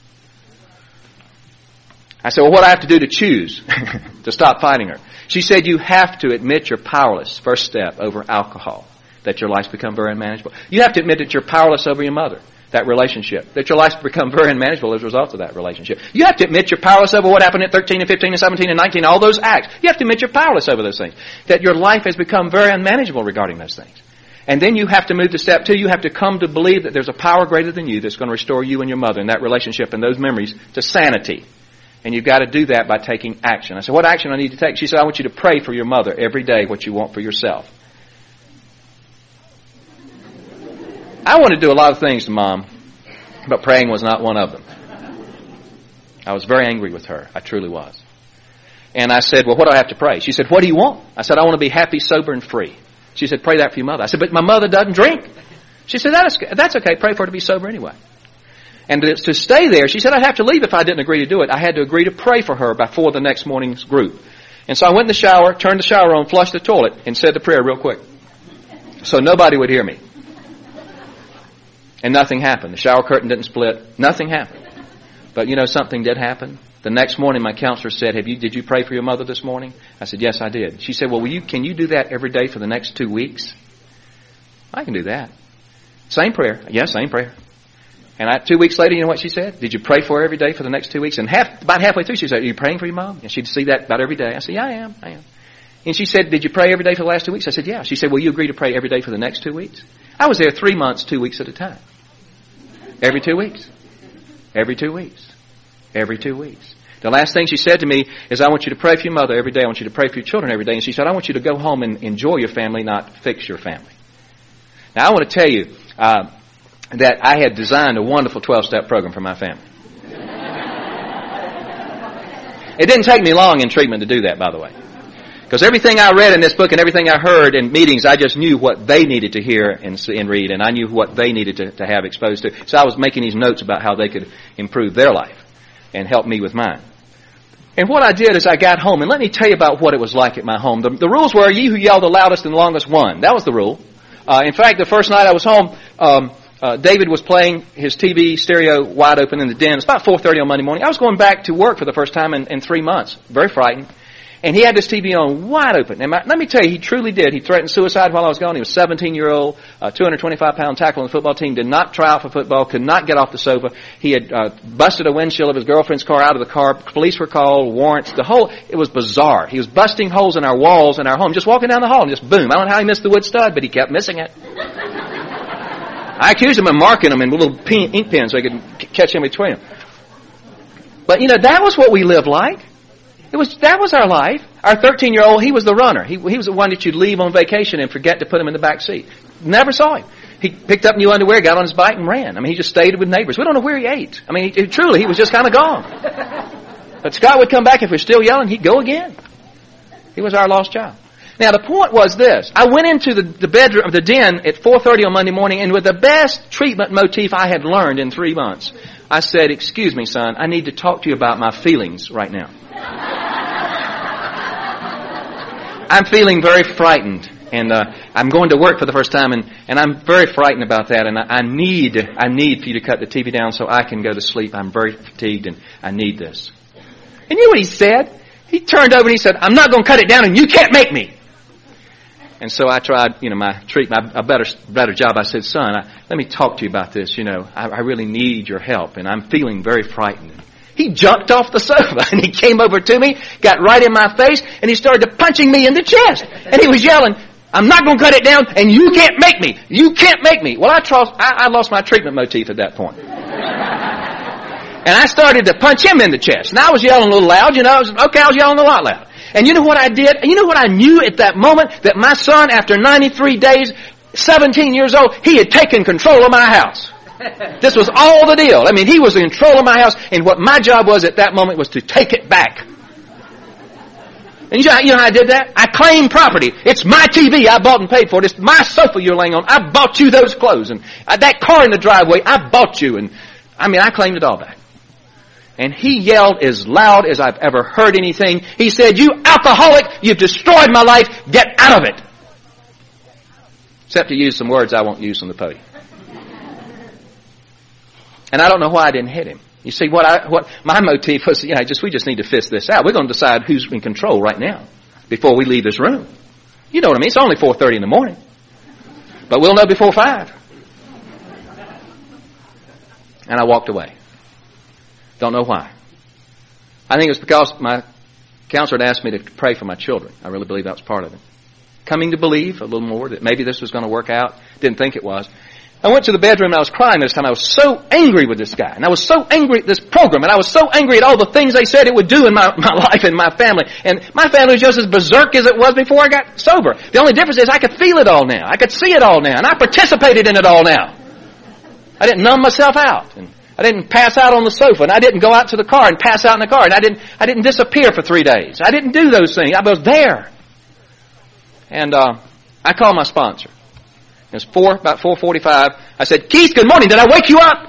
[SPEAKER 1] I said, well, what do I have to do to choose to stop fighting her? She said, you have to admit you're powerless, first step, over alcohol, that your life's become very unmanageable. You have to admit that you're powerless over your mother, that relationship, that your life's become very unmanageable as a result of that relationship. You have to admit you're powerless over what happened at 13 and 15 and 17 and 19, all those acts. You have to admit you're powerless over those things, that your life has become very unmanageable regarding those things. And then you have to move to step 2. You have to come to believe that there's a power greater than you that's going to restore you and your mother and that relationship and those memories to sanity. And you've got to do that by taking action. I said, what action do I need to take? She said, I want you to pray for your mother every day what you want for yourself. I want to do a lot of things to Mom, but praying was not one of them. I was very angry with her. I truly was. And I said, well, what do I have to pray? She said, what do you want? I said, I want to be happy, sober, and free. She said, pray that for your mother. I said, but my mother doesn't drink. She said, that's okay. Pray for her to be sober anyway. And to stay there, she said, I'd have to leave if I didn't agree to do it. I had to agree to pray for her before the next morning's group. And so I went in the shower, turned the shower on, flushed the toilet, and said the prayer real quick. So nobody would hear me. And nothing happened. The shower curtain didn't split. Nothing happened. But you know, something did happen. The next morning, my counselor said, did you pray for your mother this morning? I said, yes, I did. She said, well, can you do that every day for the next 2 weeks? I can do that. Same prayer. Yes, same prayer. And 2 weeks later, you know what she said? Did you pray for her every day for the next 2 weeks? And about halfway through, she said, are you praying for your mom? And she'd see that about every day. I said, yeah, I am. And she said, did you pray every day for the last 2 weeks? I said, yeah. She said, will you agree to pray every day for the next 2 weeks? I was there 3 months, 2 weeks at a time. Every 2 weeks. Every 2 weeks. Every 2 weeks. The last thing she said to me is, I want you to pray for your mother every day. I want you to pray for your children every day. And she said, I want you to go home and enjoy your family, not fix your family. Now, I want to tell you that I had designed a wonderful 12-step program for my family. It didn't take me long in treatment to do that, by the way. Because everything I read in this book and everything I heard in meetings, I just knew what they needed to hear and read, and I knew what they needed to have exposed to. So I was making these notes about how they could improve their life and help me with mine. And what I did is I got home, and let me tell you about what it was like at my home. The rules were, ye who yelled the loudest and longest won. That was the rule. In fact, the first night I was home, David was playing his TV stereo wide open in the den. It's about 4:30 on Monday morning. I was going back to work for the first time in 3 months. Very frightened. And he had this TV on wide open. And let me tell you, he truly did. He threatened suicide while I was gone. He was a 17-year-old, 225-pound tackle on the football team, did not try out for football, could not get off the sofa. He had busted a windshield of his girlfriend's car out of the car. Police were called, warrants, it was bizarre. He was busting holes in our walls in our home, just walking down the hall and just boom. I don't know how he missed the wood stud, but he kept missing it. I accused him of marking them in little ink pens so I could catch him between them. But, that was what we lived like. That was our life. Our 13-year-old, he was the runner. He was the one that you'd leave on vacation and forget to put him in the back seat. Never saw him. He picked up new underwear, got on his bike, and ran. He just stayed with neighbors. We don't know where he ate. Truly, he was just kind of gone. But Scott would come back if we're still yelling. He'd go again. He was our lost child. Now, the point was this. I went into the bedroom, the den, at 4:30 on Monday morning, and with the best treatment motif I had learned in 3 months, I said, "Excuse me, son, I need to talk to you about my feelings right now. I'm feeling very frightened, and I'm going to work for the first time, and I'm very frightened about that, and I need for you to cut the TV down so I can go to sleep. I'm very fatigued, and I need this." And you know what he said? He turned over and he said, "I'm not going to cut it down, and you can't make me." And so I tried, a better job. I said, "Son, let me talk to you about this. I really need your help, and I'm feeling very frightened." He jumped off the sofa, and he came over to me, got right in my face, and he started punching me in the chest. And he was yelling, "I'm not going to cut it down, and you can't make me. You can't make me." Well, I lost my treatment motif at that point. And I started to punch him in the chest. And I was yelling a little loud, I was yelling a lot loud. And you know what I did? And you know what I knew at that moment? That my son, after 93 days, 17 years old, he had taken control of my house. This was all the deal. He was in control of my house, and what my job was at that moment was to take it back. And you know how I did that? I claimed property. It's my TV I bought and paid for it. It's my sofa you're laying on. I bought you those clothes. And that car in the driveway, I bought you. And I claimed it all back. And he yelled as loud as I've ever heard anything. He said, "You alcoholic, you've destroyed my life. Get out of it." Except to use some words I won't use on the podium. And I don't know why I didn't hit him. You see, what my motif was, we just need to fist this out. We're going to decide who's in control right now before we leave this room. You know what I mean? It's only 4:30 in the morning. But we'll know before 5. And I walked away. Don't know why. I think it was because my counselor had asked me to pray for my children. I really believe that was part of it. Coming to believe a little more that maybe this was going to work out. Didn't think it was. I went to the bedroom and I was crying this time. I was so angry with this guy. And I was so angry at this program. And I was so angry at all the things they said it would do in my life and my family. And my family was just as berserk as it was before I got sober. The only difference is I could feel it all now. I could see it all now. And I participated in it all now. I didn't numb myself out. And I didn't pass out on the sofa. And I didn't go out to the car and pass out in the car. And I didn't disappear for 3 days. I didn't do those things. I was there. And I called my sponsor. It was about 4:45. I said, "Keith, good morning. Did I wake you up?"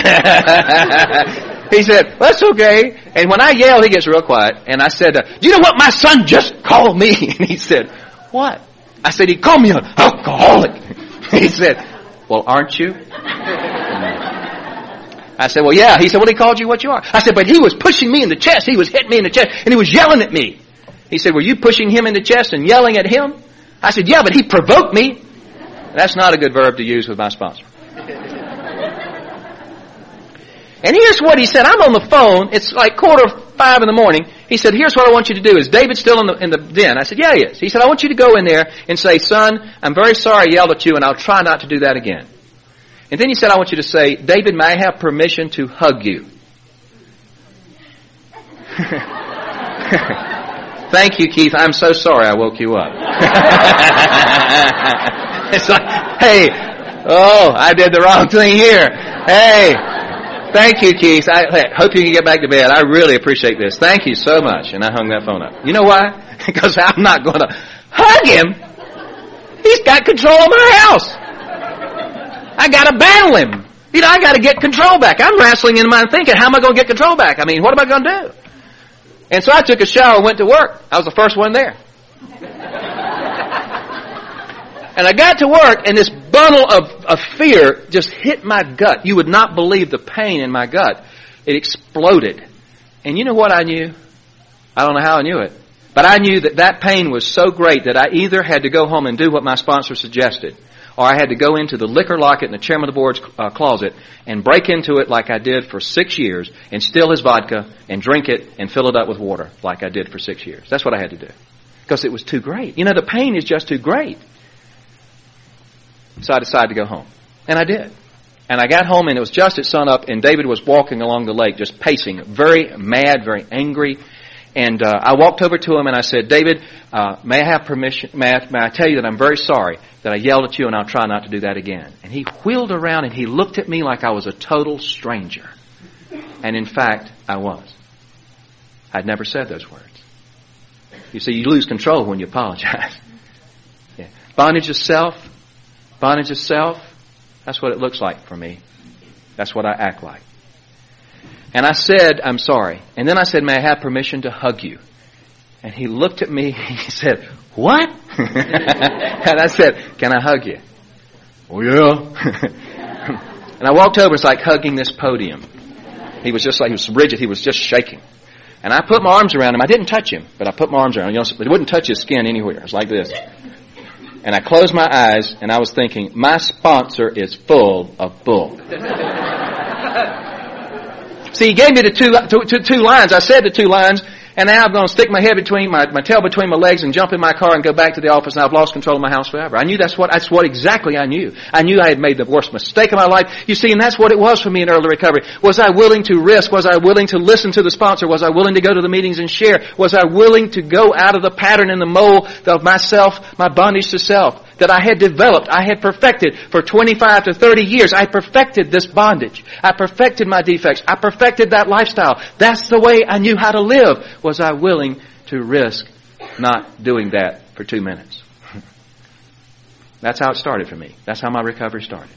[SPEAKER 1] He said, "That's okay." And when I yelled, he gets real quiet. And I said, "Do you know what my son just called me?" And he said, "What?" I said, "He called me an alcoholic." He said, "Well, aren't you?" I said, "Well, yeah." He said, "Well, he called you what you are." I said, "But he was pushing me in the chest. He was hitting me in the chest. And he was yelling at me." He said, "Were you pushing him in the chest and yelling at him?" I said, "Yeah, but he provoked me." That's not a good verb to use with my sponsor. And here's what he said. I'm on the phone. It's like 4:45 in the morning. He said, "Here's what I want you to do. Is David still in the den?" I said, "Yeah, he is." He said, "I want you to go in there and say, 'Son, I'm very sorry I yelled at you, and I'll try not to do that again.'" And then he said, "I want you to say, 'David, may I have permission to hug you?'" "Thank you, Keith. I'm so sorry I woke you up." It's like, hey, I did the wrong thing here. Hey, thank you, Keith. I hope you can get back to bed. I really appreciate this. Thank you so much. And I hung that phone up. You know why? Because I'm not going to hug him. He's got control of my house. I got to battle him. I got to get control back. I'm wrestling in my mind thinking, how am I going to get control back? What am I going to do? And so I took a shower and went to work. I was the first one there. And I got to work, and this bundle of fear just hit my gut. You would not believe the pain in my gut. It exploded. And you know what I knew? I don't know how I knew it. But I knew that that pain was so great that I either had to go home and do what my sponsor suggested, or I had to go into the liquor locket in the chairman of the board's closet and break into it like I did for 6 years and steal his vodka and drink it and fill it up with water like I did for 6 years. That's what I had to do. Because it was too great. You know, the pain is just too great. So I decided to go home. And I did. And I got home and it was just at sunup and David was walking along the lake just pacing, very mad, very angry. And I walked over to him and I said, David, may I have permission? May I tell you that I'm very sorry that I yelled at you and I'll try not to do that again. And he wheeled around and he looked at me like I was a total stranger. And in fact, I was. I'd never said those words. You see, you lose control when you apologize. Yeah. Bondage of self, that's what it looks like for me. That's what I act like. And I said, I'm sorry. And then I said, may I have permission to hug you? And he looked at me, he said, what? And I said, can I hug you? Oh, yeah. And I walked over, it's like hugging this podium. He was just like, he was rigid, he was just shaking. And I put my arms around him. I didn't touch him, but I put my arms around him. You know, it wouldn't touch his skin anywhere. It was like this. And I closed my eyes, and I was thinking, my sponsor is full of bull. See, he gave me the two lines. I said the 2 lines, and now I'm going to stick my head between my tail between my legs and jump in my car and go back to the office, and I've lost control of my house forever. I knew that's what exactly I knew. I knew I had made the worst mistake of my life. You see, and that's what it was for me in early recovery. Was I willing to risk? Was I willing to listen to the sponsor? Was I willing to go to the meetings and share? Was I willing to go out of the pattern and the mold of myself, my bondage to self, that I had developed, I had perfected for 25 to 30 years. I perfected this bondage. I perfected my defects. I perfected that lifestyle. That's the way I knew how to live. Was I willing to risk not doing that for 2 minutes? That's how it started for me. That's how my recovery started.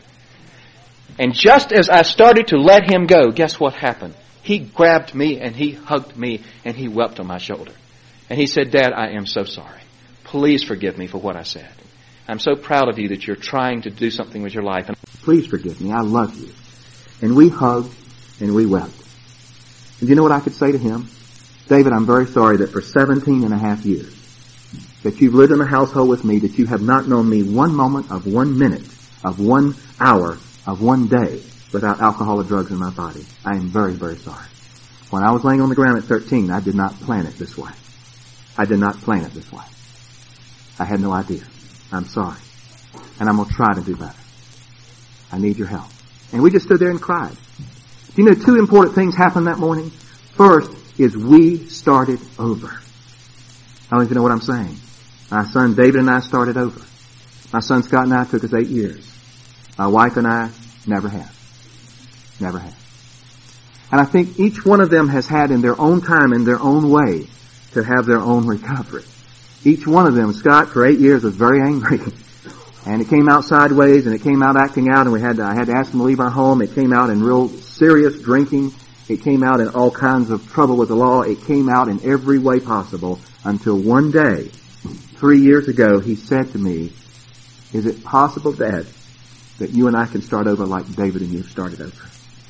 [SPEAKER 1] And just as I started to let him go, guess what happened? He grabbed me and he hugged me and he wept on my shoulder. And he said, Dad, I am so sorry. Please forgive me for what I said. I'm so proud of you that you're trying to do something with your life. And please forgive me. I love you. And we hugged and we wept. And you know what I could say to him? David, I'm very sorry that for 17 and a half years that you've lived in a household with me, that you have not known me 1 moment of 1 minute, of 1 hour, of 1 day without alcohol or drugs in my body. I am very, very sorry. When I was laying on the ground at 13, I did not plan it this way. I did not plan it this way. I had no idea. I'm sorry. And I'm going to try to do better. I need your help. And we just stood there and cried. Do you know 2 important things happened that morning? First is we started over. I don't even know what I'm saying. My son David and I started over. My son Scott and I took us 8 years. My wife and I never have. Never have. And I think each one of them has had in their own time, in their own way, to have their own recovery. Each one of them, Scott, for 8 years was very angry. And it came out sideways and it came out acting out and I had to ask him to leave our home. It came out in real serious drinking. It came out in all kinds of trouble with the law. It came out in every way possible until one day, 3 years ago, he said to me, is it possible, Dad, that you and I can start over like David and you started over?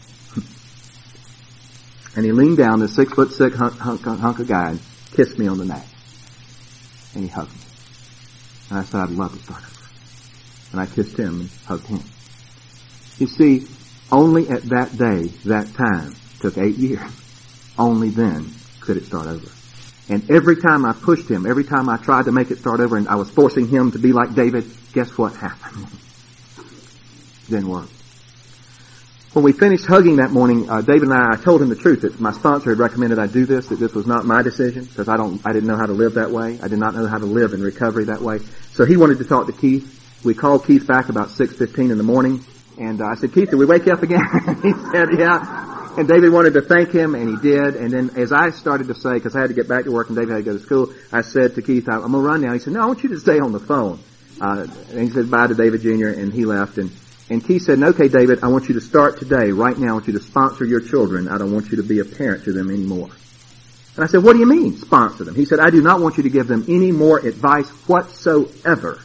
[SPEAKER 1] And he leaned down, this 6'6" hunk of guy, and kissed me on the neck. And he hugged me. And I said, I'd love to start over. And I kissed him and hugged him. You see, only at that day, that time, took 8 years. Only then could it start over. And every time I pushed him, every time I tried to make it start over and I was forcing him to be like David, guess what happened? Didn't work. When we finished hugging that morning, David and I told him the truth that my sponsor had recommended I do this, that this was not my decision, because I didn't know how to live that way. I did not know how to live in recovery that way. So he wanted to talk to Keith. We called Keith back about 6:15 in the morning, and I said, Keith, did we wake you up again? He said, yeah. And David wanted to thank him, and he did. And then as I started to say, because I had to get back to work and David had to go to school, I said to Keith, I'm going to run now. He said, no, I want you to stay on the phone. And he said bye to David Jr., and he left. And Keith said, okay, David, I want you to start today, right now. I want you to sponsor your children. I don't want you to be a parent to them anymore. And I said, what do you mean, sponsor them? He said, I do not want you to give them any more advice whatsoever.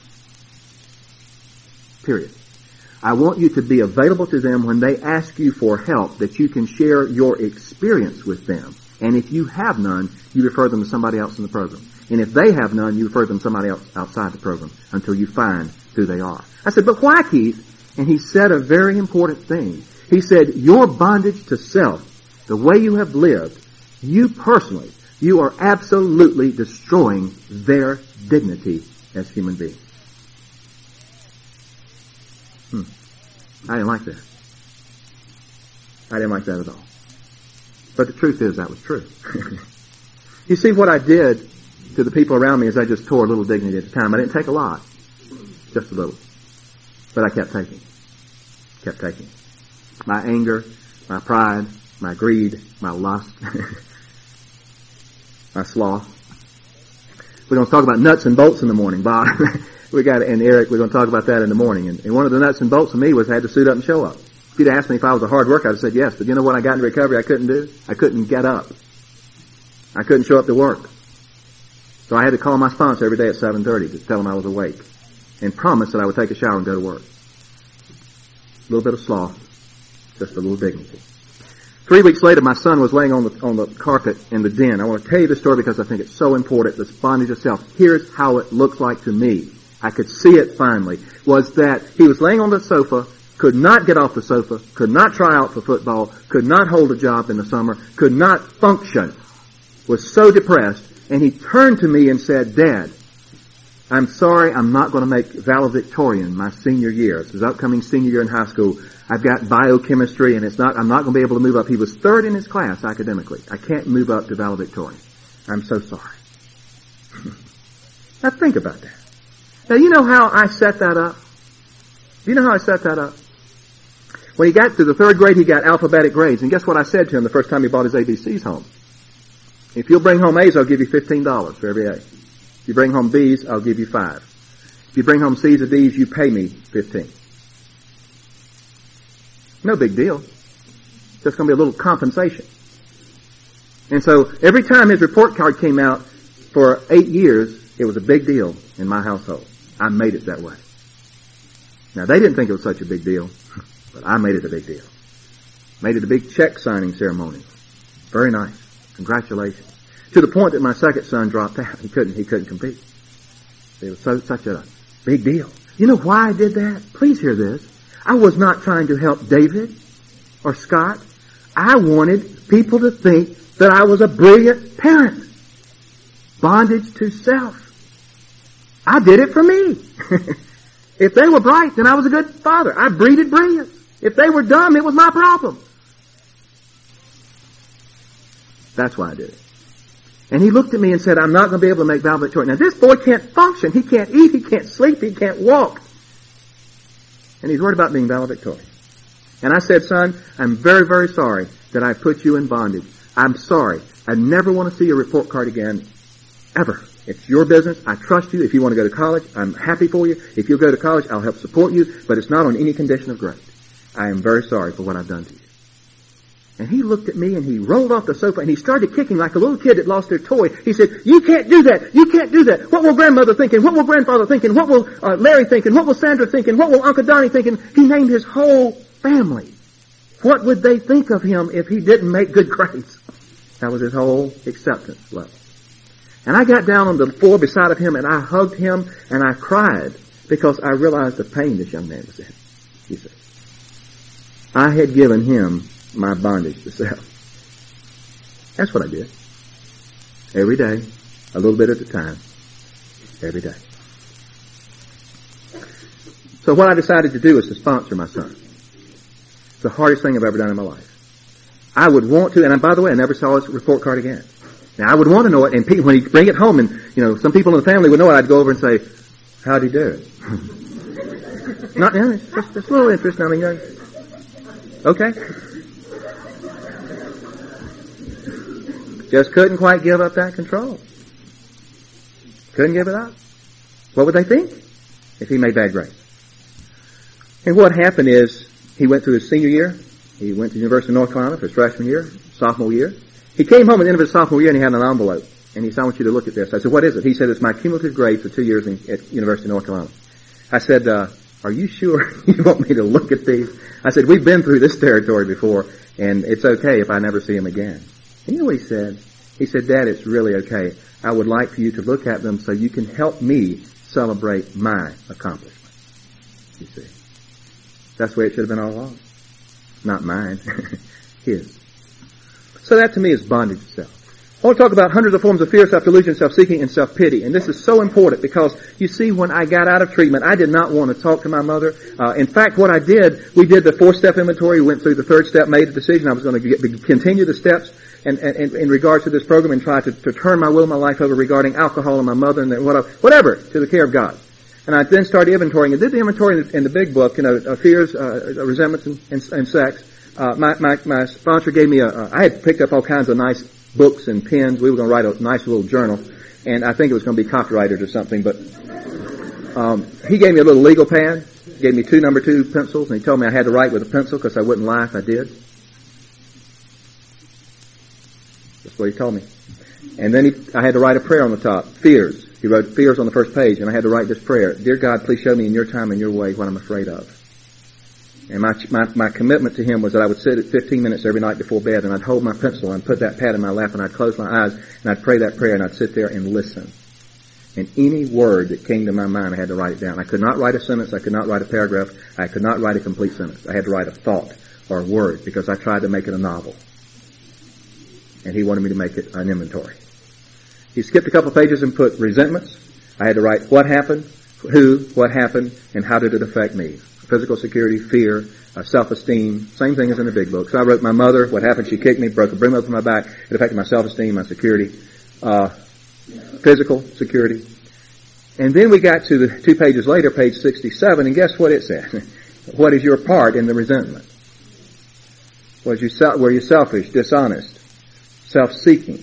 [SPEAKER 1] Period. I want you to be available to them when they ask you for help, that you can share your experience with them
[SPEAKER 2] And if you have none, you refer them to somebody else in the program. And if they have none, you refer them to somebody else outside the program until you find who they are. I said, but why, Keith? And he said a very important thing. He said, your bondage to self, the way you have lived, you personally, you are absolutely destroying their dignity as human beings. I didn't like that. I didn't like that at all. But the truth is that was true. You see, what I did to the people around me is I just tore a little dignity at a time. I didn't take a lot. Just a little. But I kept taking. Kept taking. My anger, my pride, my greed, my lust, my sloth. We're going to talk about nuts and bolts in the morning, Bob. And Eric, we're going to talk about that in the morning. And one of the nuts and bolts for me was I had to suit up and show up. If you'd asked me if I was a hard worker, I'd have said yes. But you know what I got into recovery I couldn't do? I couldn't get up. I couldn't show up to work. So I had to call my sponsor every day at 7:30 to tell him I was awake. And promise that I would take a shower and go to work. A little bit of sloth. Just a little dignity. 3 weeks later, my son was laying on the carpet in the den. I want to tell you this story because I think it's so important. This bondage of self. Here's how it looks like to me. I could see it finally. Was that he was laying on the sofa, could not get off the sofa, could not try out for football, could not hold a job in the summer, could not function, was so depressed, and he turned to me and said, Dad, I'm sorry I'm not going to make valedictorian my senior year. It's his upcoming senior year in high school. I've got biochemistry and I'm not going to be able to move up. He was third in his class academically. I can't move up to valedictorian. I'm so sorry. Now think about that. Now you know how I set that up? Do you know how I set that up? When he got to the third grade, he got alphabetic grades. And guess what I said to him the first time he brought his ABCs home? If you'll bring home A's, I'll give you $15 for every A. If you bring home B's, I'll give you 5. If you bring home C's or D's, you pay me 15. No big deal. Just going to be a little compensation. And so every time his report card came out for 8 years, it was a big deal in my household. I made it that way. Now they didn't think it was such a big deal, but I made it a big deal. Made it a big check signing ceremony. Very nice. Congratulations. To the point that my second son dropped out. He couldn't compete. It was such a big deal. You know why I did that? Please hear this. I was not trying to help David or Scott. I wanted people to think that I was a brilliant parent. Bondage to self. I did it for me. If they were bright, then I was a good father. I breeded brilliance. If they were dumb, it was my problem. That's why I did it. And he looked at me and said, I'm not going to be able to make valedictorian. Now this boy can't function. He can't eat. He can't sleep. He can't walk. And he's worried about being valedictorian. And I said, son, I'm very, very sorry that I put you in bondage. I'm sorry. I never want to see your report card again. Ever. It's your business. I trust you. If you want to go to college, I'm happy for you. If you'll go to college, I'll help support you. But it's not on any condition of grade. I am very sorry for what I've done to you. And he looked at me and he rolled off the sofa and he started kicking like a little kid that lost their toy. He said, you can't do that. You can't do that. What will grandmother think? And what will grandfather think? And what will Larry think? And what will Sandra think? And what will Uncle Donnie think? And he named his whole family. What would they think of him if he didn't make good grades? That was his whole acceptance level. And I got down on the floor beside of him and I hugged him and I cried because I realized the pain this young man was in. He said, I had given him my bondage to self. That's what I did. Every day, a little bit at a time. Every day. So what I decided to do is to sponsor my son. It's the hardest thing I've ever done in my life. I would want to, and by the way, I never saw his report card again. Now I would want to know it, and people, when he bring it home, and some people in the family would know it, I'd go over and say, how'd he do it? Not, it's just a little interest. I mean, okay. Just couldn't quite give up that control. Couldn't give it up. What would they think if he made bad grades? And what happened is, he went through his senior year. He went to the University of North Carolina for his freshman year, sophomore year. He came home at the end of his sophomore year and he had an envelope. And he said, I want you to look at this. I said, what is it? He said, it's my cumulative grade for 2 years at University of North Carolina. I said, are you sure you want me to look at these? I said, we've been through this territory before and it's okay if I never see him again. And you know what he said? He said, Dad, it's really okay. I would like for you to look at them so you can help me celebrate my accomplishment. You see. That's the way it should have been all along. Not mine. His. So that to me is bondage itself. I want to talk about hundreds of forms of fear, self-delusion, self-seeking, and self-pity. And this is so important because, you see, when I got out of treatment, I did not want to talk to my mother. In fact, what I did, we did the 4-step inventory. We went through the 3rd step, made a decision. I was going to continue the steps and in regards to this program and try to turn my will and my life over regarding alcohol and my mother and whatever to the care of God. And I then started inventorying and did the inventory in the big book, fears, resentments, and sex. My sponsor gave me I had picked up all kinds of nice books and pens. We were going to write a nice little journal, and I think it was going to be copyrighted or something, but he gave me a little legal pad, gave me 2 number 2 pencils, and he told me I had to write with a pencil because I wouldn't lie if I did. That's what he told me. And then I had to write a prayer on the top. Fears. He wrote fears on the first page, and I had to write this prayer. Dear God, please show me in your time and your way what I'm afraid of. And my commitment to him was that I would sit at 15 minutes every night before bed, and I'd hold my pencil and put that pad in my lap, and I'd close my eyes, and I'd pray that prayer, and I'd sit there and listen. And any word that came to my mind, I had to write it down. I could not write a sentence. I could not write a paragraph. I could not write a complete sentence. I had to write a thought or a word because I tried to make it a novel. And he wanted me to make it an inventory. He skipped a couple pages and put resentments. I had to write what happened, who, what happened, and how did it affect me. Physical security, fear, self-esteem, same thing as in the big book. So I wrote my mother, what happened, she kicked me, broke a brim up in my back, it affected my self-esteem, my security, physical security. And then we got to the 2 pages later, page 67, and guess what it said? What is your part in the resentment? Were you selfish, dishonest, self-seeking?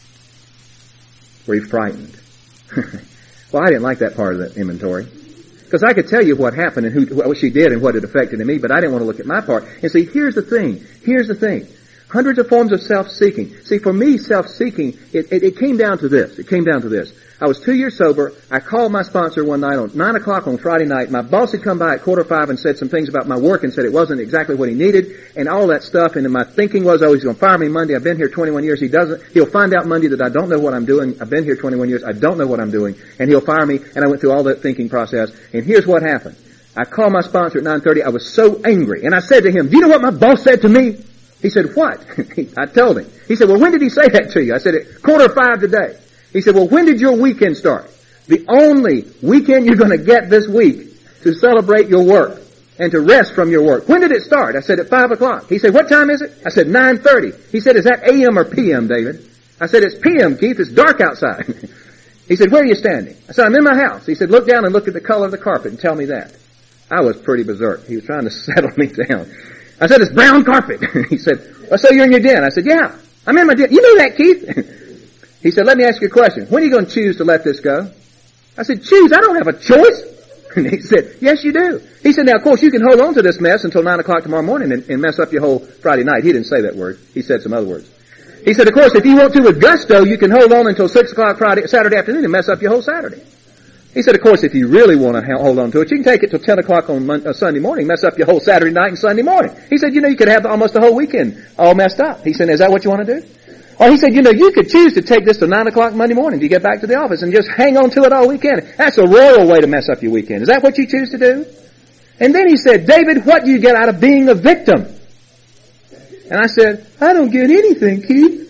[SPEAKER 2] Were you frightened? Well, I didn't like that part of the inventory. Because I could tell you what happened and what she did and what it affected in me, but I didn't want to look at my part. And see, here's the thing. Hundreds of forms of self-seeking. See, for me, self-seeking, it came down to this. I was 2 years sober. I called my sponsor one night on 9 o'clock on Friday night. My boss had come by at 4:45 and said some things about my work and said it wasn't exactly what he needed and all that stuff. And then my thinking was, he's going to fire me Monday. I've been here 21 years. He'll find out Monday that I don't know what I'm doing. I've been here 21 years. I don't know what I'm doing. And he'll fire me. And I went through all that thinking process. And here's what happened. I called my sponsor at 9:30. I was so angry. And I said to him, do you know what my boss said to me? He said, what? I told him. He said, well, when did he say that to you? I said, at 4:45 today. He said, well, when did your weekend start? The only weekend you're going to get this week to celebrate your work and to rest from your work. When did it start? I said, at 5 o'clock. He said, what time is it? I said, 9:30. He said, is that AM or PM, David? I said, it's PM, Keith. It's dark outside. He said, where are you standing? I said, I'm in my house. He said, look down and look at the color of the carpet and tell me that. I was pretty berserk. He was trying to settle me down. I said, it's brown carpet. He said, well, so you're in your den. I said, yeah, I'm in my den. You know that, Keith? He said, let me ask you a question. When are you going to choose to let this go? I said, choose? I don't have a choice. And he said, yes, you do. He said, now, of course, you can hold on to this mess until 9 o'clock tomorrow morning and mess up your whole Friday night. He didn't say that word. He said some other words. He said, of course, if you want to with gusto, you can hold on until 6 o'clock Saturday afternoon and mess up your whole Saturday. He said, of course, if you really want to hold on to it, you can take it till 10 o'clock on Sunday morning, mess up your whole Saturday night and Sunday morning. He said, you could have almost the whole weekend all messed up. He said, is that what you want to do? Or he said, you could choose to take this till 9 o'clock Monday morning to get back to the office and just hang on to it all weekend. That's a royal way to mess up your weekend. Is that what you choose to do? And then he said, David, what do you get out of being a victim? And I said, I don't get anything, Keith.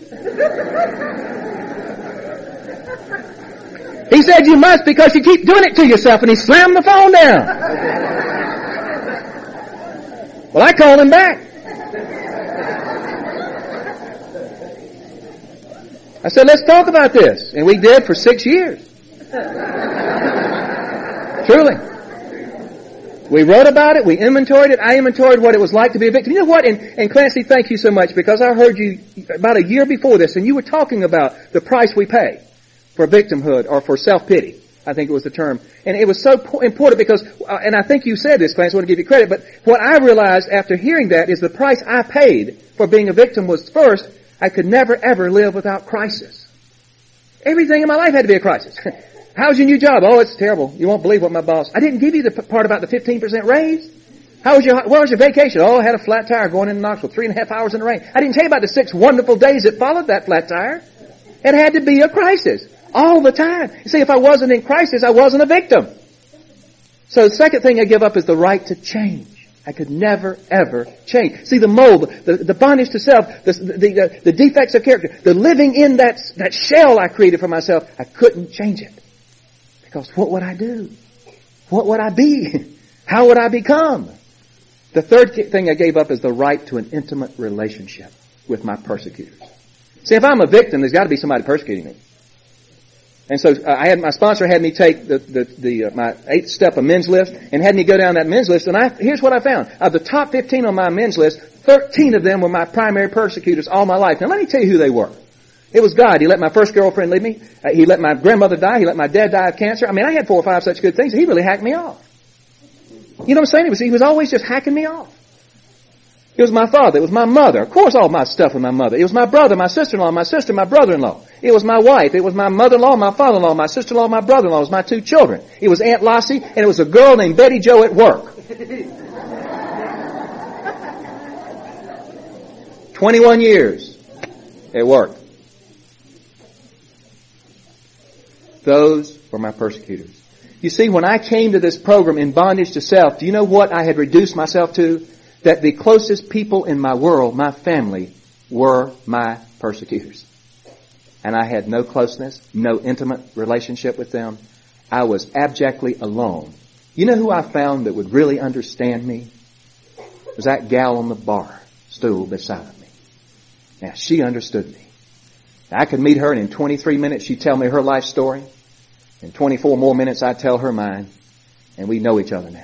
[SPEAKER 2] He said, you must because you keep doing it to yourself. And he slammed the phone down. Well, I called him back. I said, let's talk about this. And we did for 6 years. Truly. We wrote about it. We inventoried it. I inventoried what it was like to be a victim. You know what? And Clancy, thank you so much because I heard you about a year before this and you were talking about the price we pay for victimhood or for self-pity. I think it was the term. And it was so important because, and I think you said this, Clancy, I want to give you credit, but what I realized after hearing that is the price I paid for being a victim was first, I could never ever live without crisis. Everything in my life had to be a crisis. How's your new job? Oh, it's terrible. You won't believe what my boss... I didn't give you the part about the 15% raise. Where was your vacation? Oh, I had a flat tire going into Knoxville, 3.5 hours in the rain. I didn't tell you about the 6 wonderful days that followed that flat tire. It had to be a crisis all the time. You see, if I wasn't in crisis, I wasn't a victim. So the second thing I give up is the right to change. I could never, ever change. See, the mold, the bondage to self, the defects of character, the living in that shell I created for myself, I couldn't change it. Because what would I do? What would I be? How would I become? The third thing I gave up is the right to an intimate relationship with my persecutors. See, if I'm a victim, there's got to be somebody persecuting me. And so my sponsor had me take my 8th step of men's list and had me go down that men's list. And here's what I found. Of the top 15 on my men's list, 13 of them were my primary persecutors all my life. Now let me tell you who they were. It was God. He let my first girlfriend leave me. He let my grandmother die. He let my dad die of cancer. I mean, I had 4 or 5 such good things. He really hacked me off. You know what I'm saying? He was always just hacking me off. It was my father. It was my mother. Of course all my stuff with my mother. It was my brother, my sister-in-law, my sister, my brother-in-law. It was my wife. It was my mother-in-law, my father-in-law, my sister-in-law, my brother-in-law. It was my 2 children. It was Aunt Lossie, and it was a girl named Betty Jo at work. 21 years. It worked. Those were my persecutors. You see, when I came to this program in bondage to self, do you know what I had reduced myself to? That the closest people in my world, my family, were my persecutors. And I had no closeness, no intimate relationship with them. I was abjectly alone. You know who I found that would really understand me? It was that gal on the bar stool beside me. Now, she understood me. Now, I could meet her, and in 23 minutes she'd tell me her life story. In 24 more minutes I'd tell her mine. And we know each other now.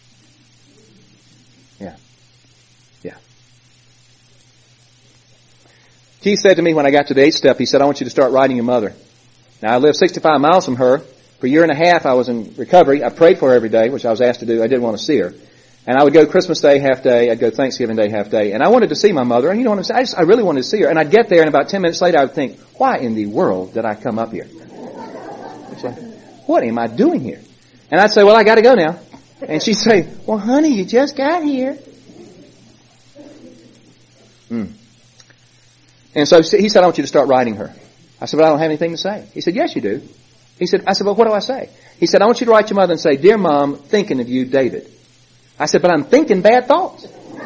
[SPEAKER 2] Keith said to me when I got to the 8th step, he said, I want you to start writing your mother. Now, I lived 65 miles from her. For a year and a half, I was in recovery. I prayed for her every day, which I was asked to do. I didn't want to see her. And I would go Christmas Day half day. I'd go Thanksgiving Day half day. And I wanted to see my mother. And you know what I'm saying? I really wanted to see her. And I'd get there, and about 10 minutes later, I would think, why in the world did I come up here? It's like, what am I doing here? And I'd say, well, I got to go now. And she'd say, well, honey, you just got here. And so he said, I want you to start writing her. I said, but I don't have anything to say. He said, yes, you do. I said, well, what do I say? He said, I want you to write your mother and say, Dear Mom, thinking of you, David. I said, but I'm thinking bad thoughts.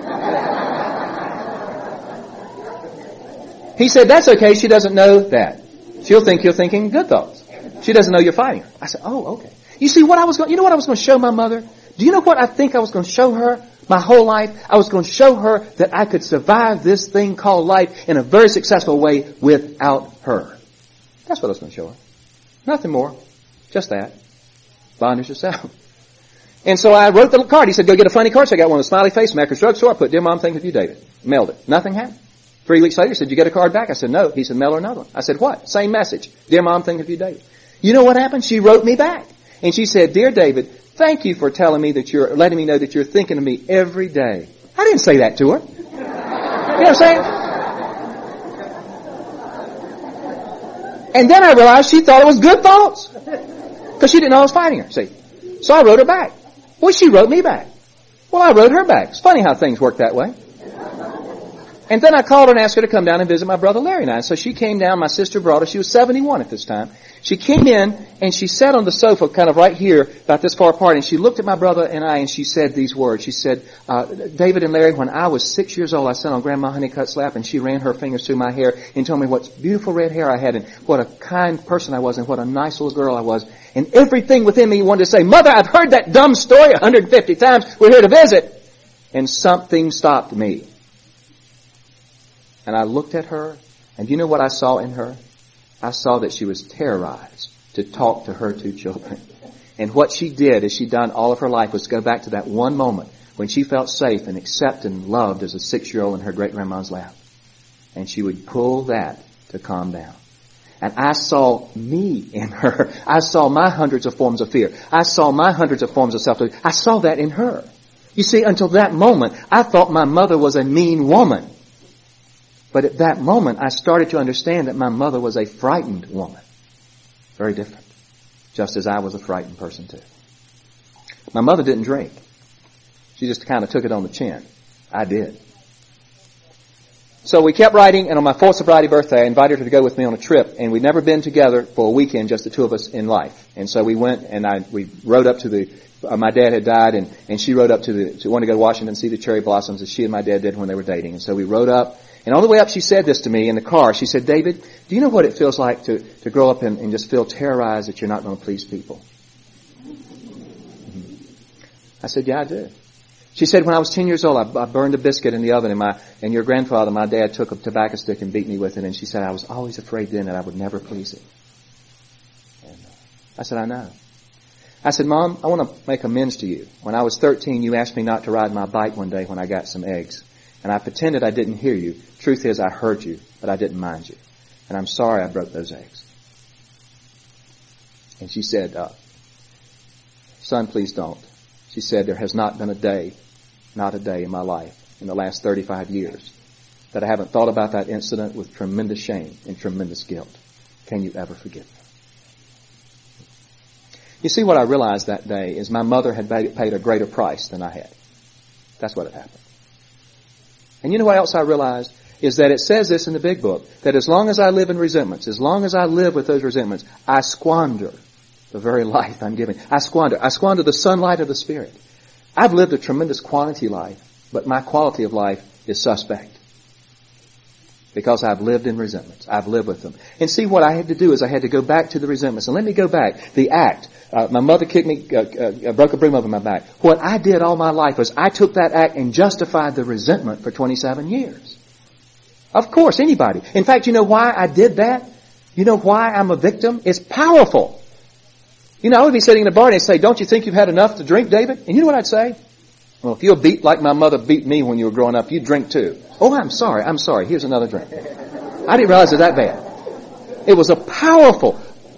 [SPEAKER 2] He said, that's okay. She doesn't know that. She'll think you're thinking good thoughts. She doesn't know you're fighting her. I said, oh, okay. You see, you know what I was going to show my mother? Do you know what I think I was going to show her? My whole life, I was going to show her that I could survive this thing called life in a very successful way without her. That's what I was going to show her. Nothing more. Just that. Bondage to self. And so I wrote the card. He said, go get a funny card. So I got one with a smiley face, Macker's drugstore. I put, Dear Mom, thinking of you, David. Mailed it. Nothing happened. 3 weeks later, he said, you get a card back? I said, no. He said, mail her another one. I said, what? Same message. Dear Mom, thinking of you, David. You know what happened? She wrote me back. And she said, Dear David, thank you for telling me that you're letting me know that you're thinking of me every day. I didn't say that to her. You know what I'm saying? And then I realized she thought it was good thoughts. Because she didn't know I was fighting her, see. So I wrote her back. Well, she wrote me back. Well, I wrote her back. It's funny how things work that way. And then I called her and asked her to come down and visit my brother Larry and I. So she came down. My sister brought her. She was 71 at this time. She came in and she sat on the sofa kind of right here, about this far apart, and she looked at my brother and I and she said these words. She said, David and Larry, when I was 6 years old, I sat on Grandma Honeycutt's lap and she ran her fingers through my hair and told me what beautiful red hair I had and what a kind person I was and what a nice little girl I was. And everything within me wanted to say, Mother, I've heard that dumb story 150 times. We're here to visit. And something stopped me. And I looked at her, and you know what I saw in her? I saw that she was terrorized to talk to her 2 children. And what she did, as she'd done all of her life, was go back to that one moment when she felt safe and accepted and loved as a 6-year-old in her great-grandma's lap. And she would pull that to calm down. And I saw me in her. I saw my hundreds of forms of fear. I saw my hundreds of forms of self-doubt. I saw that in her. You see, until that moment, I thought my mother was a mean woman. But at that moment, I started to understand that my mother was a frightened woman. Very different. Just as I was a frightened person too. My mother didn't drink.
[SPEAKER 1] She just kind of took it on the chin. I did. So we kept writing, and on my fourth sobriety birthday, I invited her to go with me on a trip, and we'd never been together for a weekend, just the two of us in life. And so we went, and we rode up to my dad had died, and she rode up to wanted to go to Washington and see the cherry blossoms as she and my dad did when they were dating. And so we rode up, and on the way up she said this to me in the car. She said, David, do you know what it feels like to grow up and just feel terrorized that you're not going to please people? I said, yeah, I do. She said, when I was 10 years old, I burned a biscuit in the oven, and your grandfather, my dad, took a tobacco stick and beat me with it. And she said, I was always afraid then that I would never please him. And I said, I know. I said, Mom, I want to make amends to you. When I was 13, you asked me not to ride my bike one day when I got some eggs. And I pretended I didn't hear you. Truth is, I heard you, but I didn't mind you. And I'm sorry I broke those eggs. And she said, son, please don't. She said, there has not been a day in my life in the last 35 years that I haven't thought about that incident with tremendous shame and tremendous guilt. Can you ever forgive me? You see, what I realized that day is my mother had paid a greater price than I had. That's what had happened. And you know what else I realized? Is that it says this in the big book, that as long as I live in resentments, as long as I live with those resentments, I squander the very life I'm giving. I squander the sunlight of the Spirit. I've lived a tremendous quantity life, but my quality of life is suspect. Because I've lived in resentments. I've lived with them. And see, what I had to do is I had to go back to the resentments. And let me go back. The act. My mother kicked me, broke a broom over my back. What I did all my life was I took that act and justified the resentment for 27 years. Of course, anybody. In fact, you know why I did that? You know why I'm a victim? It's powerful. You know, I would be sitting in a bar and they'd say, don't you think you've had enough to drink, David? And you know what I'd say? Well, if you'll beat like my mother beat me when you were growing up, you drink too. Oh, I'm sorry. Here's another drink. I didn't realize it was that bad. It was a powerful.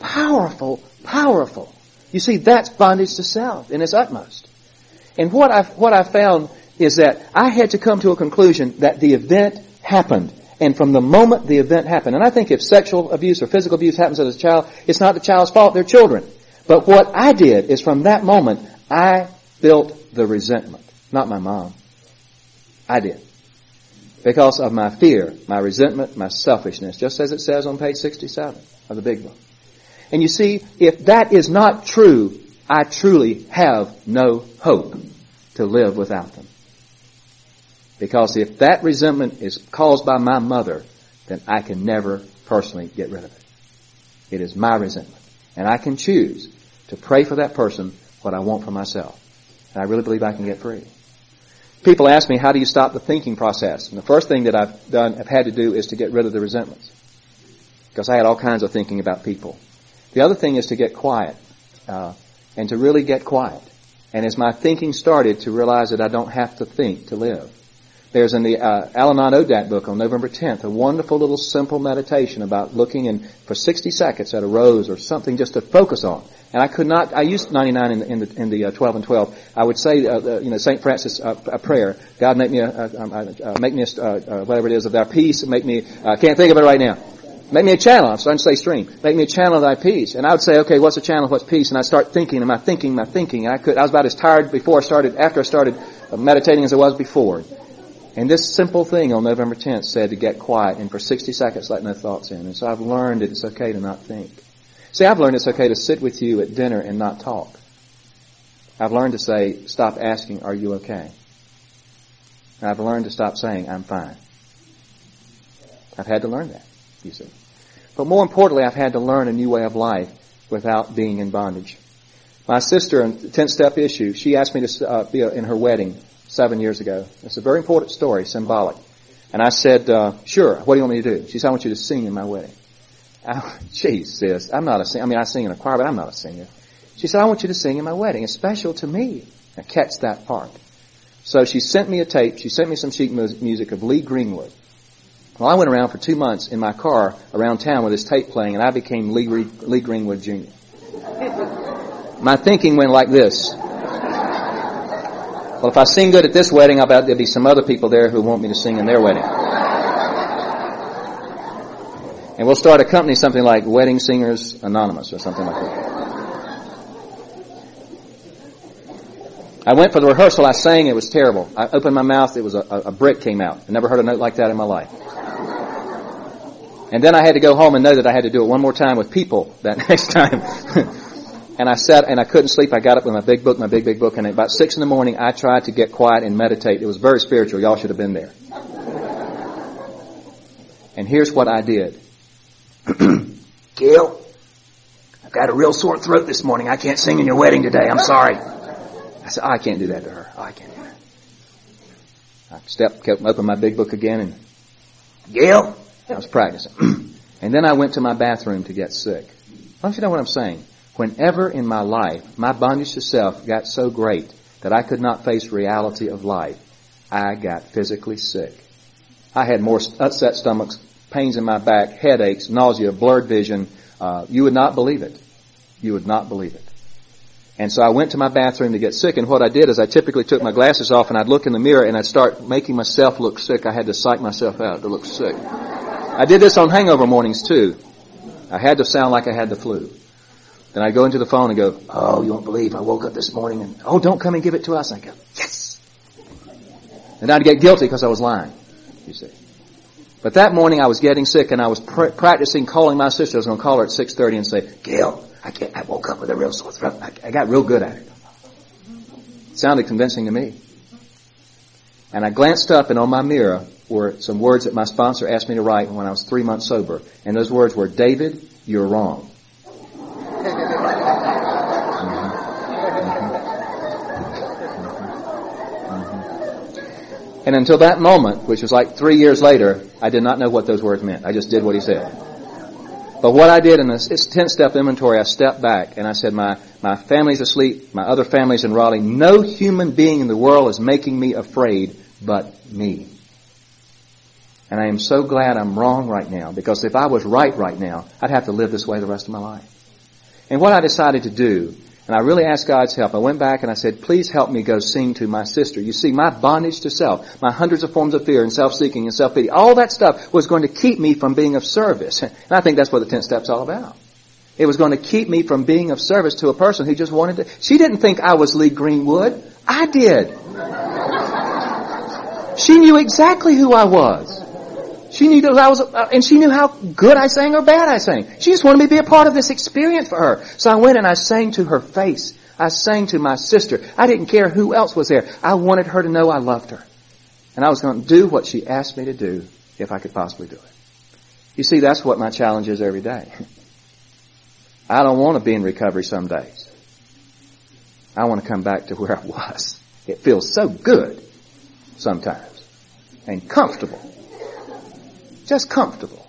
[SPEAKER 1] You see, that's bondage to self in its utmost. And what I found is that I had to come to a conclusion that the event happened. And from the moment the event happened, and I think if sexual abuse or physical abuse happens as a child, it's not the child's fault, they're children. But what I did is from that moment, I built the resentment. Not my mom. I did. Because of my fear, my resentment, my selfishness, just as it says on page 67 of the big book. And you see, if that is not true, I truly have no hope to live without them. Because if that resentment is caused by my mother, then I can never personally get rid of it. It is my resentment. And I can choose to pray for that person what I want for myself. And I really believe I can get free. People ask me, how do you stop the thinking process? And the first thing that I've had to do is to get rid of the resentments. Because I had all kinds of thinking about people. The other thing is to get quiet. And to really get quiet. And as my thinking started, to realize that I don't have to think to live. There's in the Al-Anon Odak book on November 10th, a wonderful little simple meditation about looking for 60 seconds at a rose or something just to focus on. And I used 99 in the 12 and 12. I would say, St. Francis, a prayer. God, make me whatever it is of thy peace. Make me, I can't think of it right now. Make me a channel. I'm starting to say stream. Make me a channel of thy peace. And I would say, okay, what's a channel? What's peace? And I start thinking, and my thinking. And I was about as tired after I started meditating as I was before. And this simple thing on November 10th said to get quiet and for 60 seconds let no thoughts in. And so I've learned that it's okay to not think. See, I've learned it's okay to sit with you at dinner and not talk. I've learned to say, stop asking, are you okay? And I've learned to stop saying, I'm fine. I've had to learn that, you see. But more importantly, I've had to learn a new way of life without being in bondage. My sister, in the 10th step issue, she asked me to be in her wedding 7 years ago. It's a very important story, symbolic. And I said, sure, what do you want me to do? She said, I want you to sing in my wedding. Geez, sis, I'm not a singer. I mean, I sing in a choir, but I'm not a singer. She said, I want you to sing in my wedding. It's special to me. Now, catch that part. So she sent me a tape. She sent me some sheet music of Lee Greenwood. Well, I went around for 2 months in my car around town with this tape playing, and I became Lee Greenwood Jr. My thinking went like this. Well, if I sing good at this wedding, I bet there'll be some other people there who want me to sing in their wedding. And we'll start a company, something like Wedding Singers Anonymous or something like that. I went for the rehearsal. I sang. It was terrible. I opened my mouth. It was a brick came out. I never heard a note like that in my life. And then I had to go home and know that I had to do it one more time with people that next time. And I sat and I couldn't sleep. I got up with my big book, and at about 6 a.m, I tried to get quiet and meditate. It was very spiritual. Y'all should have been there. And here's what I did. Gil, I've got a real sore throat this morning. I can't sing in your wedding today. I'm sorry. I said, I can't do that to her. I can't do that. I kept open my big book again, and Gil, I was practicing. And then I went to my bathroom to get sick. Don't you know what I'm saying? Whenever in my life my bondage to self got so great that I could not face reality of life, I got physically sick. I had more upset stomachs, pains in my back, headaches, nausea, blurred vision. You would not believe it. You would not believe it. And so I went to my bathroom to get sick, and what I did is I typically took my glasses off and I'd look in the mirror and I'd start making myself look sick. I had to psych myself out to look sick. I did this on hangover mornings too. I had to sound like I had the flu. Then I'd go into the phone and go, oh, you won't believe I woke up this morning and, oh, don't come and give it to us. And I'd go, yes. And I'd get guilty because I was lying, you see. But that morning I was getting sick and I was practicing calling my sister. I was going to call her at 6:30 and say, Gail, I woke up with a real sore throat. I got real good at it. It sounded convincing to me. And I glanced up, and on my mirror were some words that my sponsor asked me to write when I was 3 months sober. And those words were, David, you're wrong. And until that moment, which was like 3 years later, I did not know what those words meant. I just did what he said. But what I did in this 10-step inventory, I stepped back and I said, my family's asleep, my other family's in Raleigh. No human being in the world is making me afraid but me. And I am so glad I'm wrong right now, because if I was right now, I'd have to live this way the rest of my life. And what I decided to do, and I really asked God's help, I went back and I said, please help me go sing to my sister. You see, my bondage to self, my hundreds of forms of fear and self-seeking and self-pity, all that stuff was going to keep me from being of service. And I think that's what the 10 steps all about. It was going to keep me from being of service to a person who just wanted to. She didn't think I was Lee Greenwood. I did. She knew exactly who I was. She knew that I was, and she knew how good I sang or bad I sang. She just wanted me to be a part of this experience for her. So I went and I sang to her face. I sang to my sister. I didn't care who else was there. I wanted her to know I loved her. And I was going to do what she asked me to do if I could possibly do it. You see, that's what my challenge is every day. I don't want to be in recovery some days. I want to come back to where I was. It feels so good sometimes. And comfortable. Just comfortable.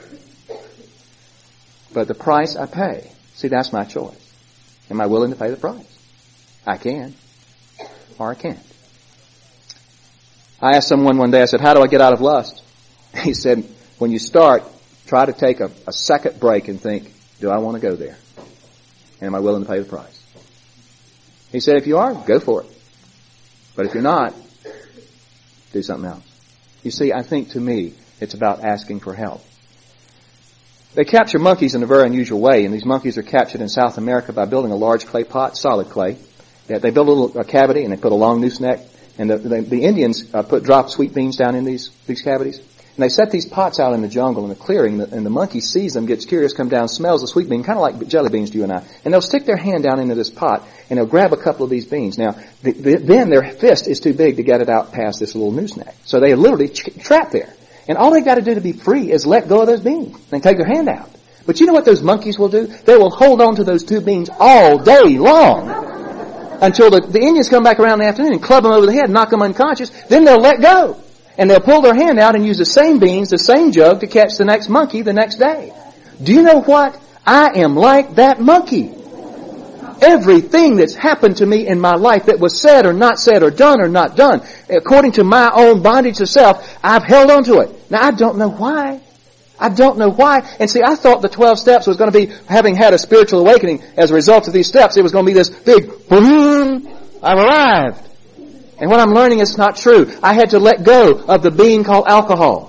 [SPEAKER 1] But the price I pay, see, that's my choice. Am I willing to pay the price? I can. Or I can't. I asked someone one day, I said, how do I get out of lust? He said, when you start, try to take a second break and think, do I want to go there? And am I willing to pay the price? He said, if you are, go for it. But if you're not, do something else. You see, I think to me, it's about asking for help. They capture monkeys in a very unusual way, and these monkeys are captured in South America by building a large clay pot, solid clay. They build a little cavity, and they put a long noose neck, and the Indians drop sweet beans down in these cavities. And they set these pots out in the jungle in the clearing, and the monkey sees them, gets curious, comes down, smells the sweet bean, kind of like jelly beans to you and I. And they'll stick their hand down into this pot, and they'll grab a couple of these beans. Now, then their fist is too big to get it out past this little noose neck. So they are literally trapped there. And all they've got to do to be free is let go of those beans and take their hand out. But you know what those monkeys will do? They will hold on to those 2 beans all day long until the Indians come back around in the afternoon and club them over the head, knock them unconscious. Then they'll let go. And they'll pull their hand out and use the same beans, the same jug to catch the next monkey the next day. Do you know what? I am like that monkey. Everything that's happened to me in my life that was said or not said or not done, according to my own bondage to self, I've held on to it. Now, I don't know why. I don't know why. And see, I thought the 12 steps was going to be, having had a spiritual awakening as a result of these steps, it was going to be this big, boom, I've arrived. And what I'm learning is not true. I had to let go of the bean called alcohol.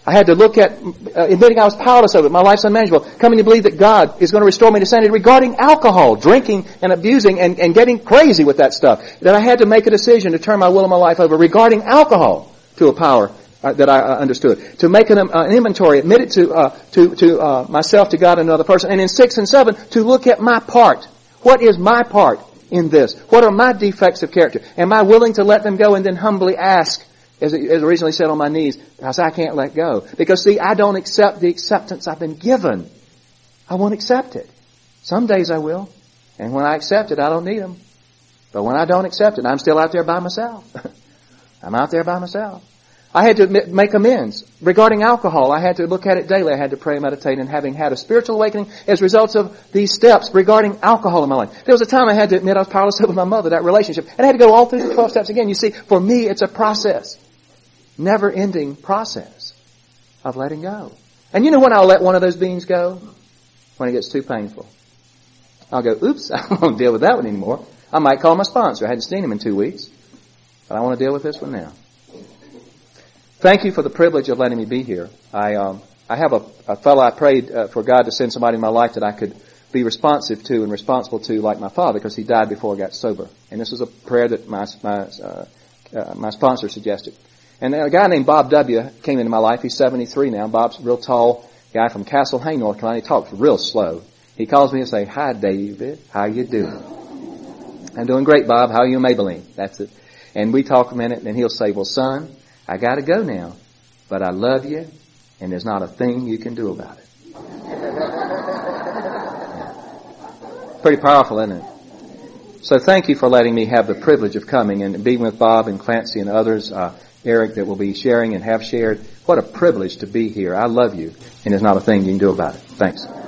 [SPEAKER 1] I had to look at admitting I was powerless over it. My life's unmanageable. Coming to believe that God is going to restore me to sanity regarding alcohol, drinking and abusing and getting crazy with that stuff. That I had to make a decision to turn my will and my life over regarding alcohol to a power that I understood. To make an inventory, admit it to myself, to God, and another person. And in 6 and 7, to look at my part. What is my part in this? What are my defects of character? Am I willing to let them go and then humbly ask, as originally said, on my knees, because I can't let go. Because see, I don't accept the acceptance I've been given. I won't accept it. Some days I will. And when I accept it, I don't need them. But when I don't accept it, I'm still out there by myself. I'm out there by myself. I had to make amends. Regarding alcohol, I had to look at it daily. I had to pray and meditate, and having had a spiritual awakening as a result of these steps regarding alcohol in my life. There was a time I had to admit I was powerless over my mother, that relationship. And I had to go all through the 12 steps again. You see, for me, it's a process. Never-ending process of letting go. And you know when I'll let one of those beans go? When it gets too painful. I'll go, oops, I don't want to deal with that one anymore. I might call my sponsor. I hadn't seen him in 2 weeks. But I want to deal with this one now. Thank you for the privilege of letting me be here. I have a fellow I prayed for God to send somebody in my life that I could be responsive to and responsible to, like my father, because he died before I got sober. And this was a prayer that my sponsor suggested. And a guy named Bob W. came into my life. He's 73 now. Bob's a real tall guy from Castle Hayne, North Carolina. He talks real slow. He calls me and says, "Hi, David. How you doing?" "I'm doing great, Bob. How are you, Maybelline?" That's it. And we talk a minute, and he'll say, "Well, son, I got to go now, but I love you, and there's not a thing you can do about it." Pretty powerful, isn't it? So thank you for letting me have the privilege of coming and being with Bob and Clancy and others, Eric, that will be sharing and have shared. What a privilege to be here. I love you, and there's not a thing you can do about it. Thanks.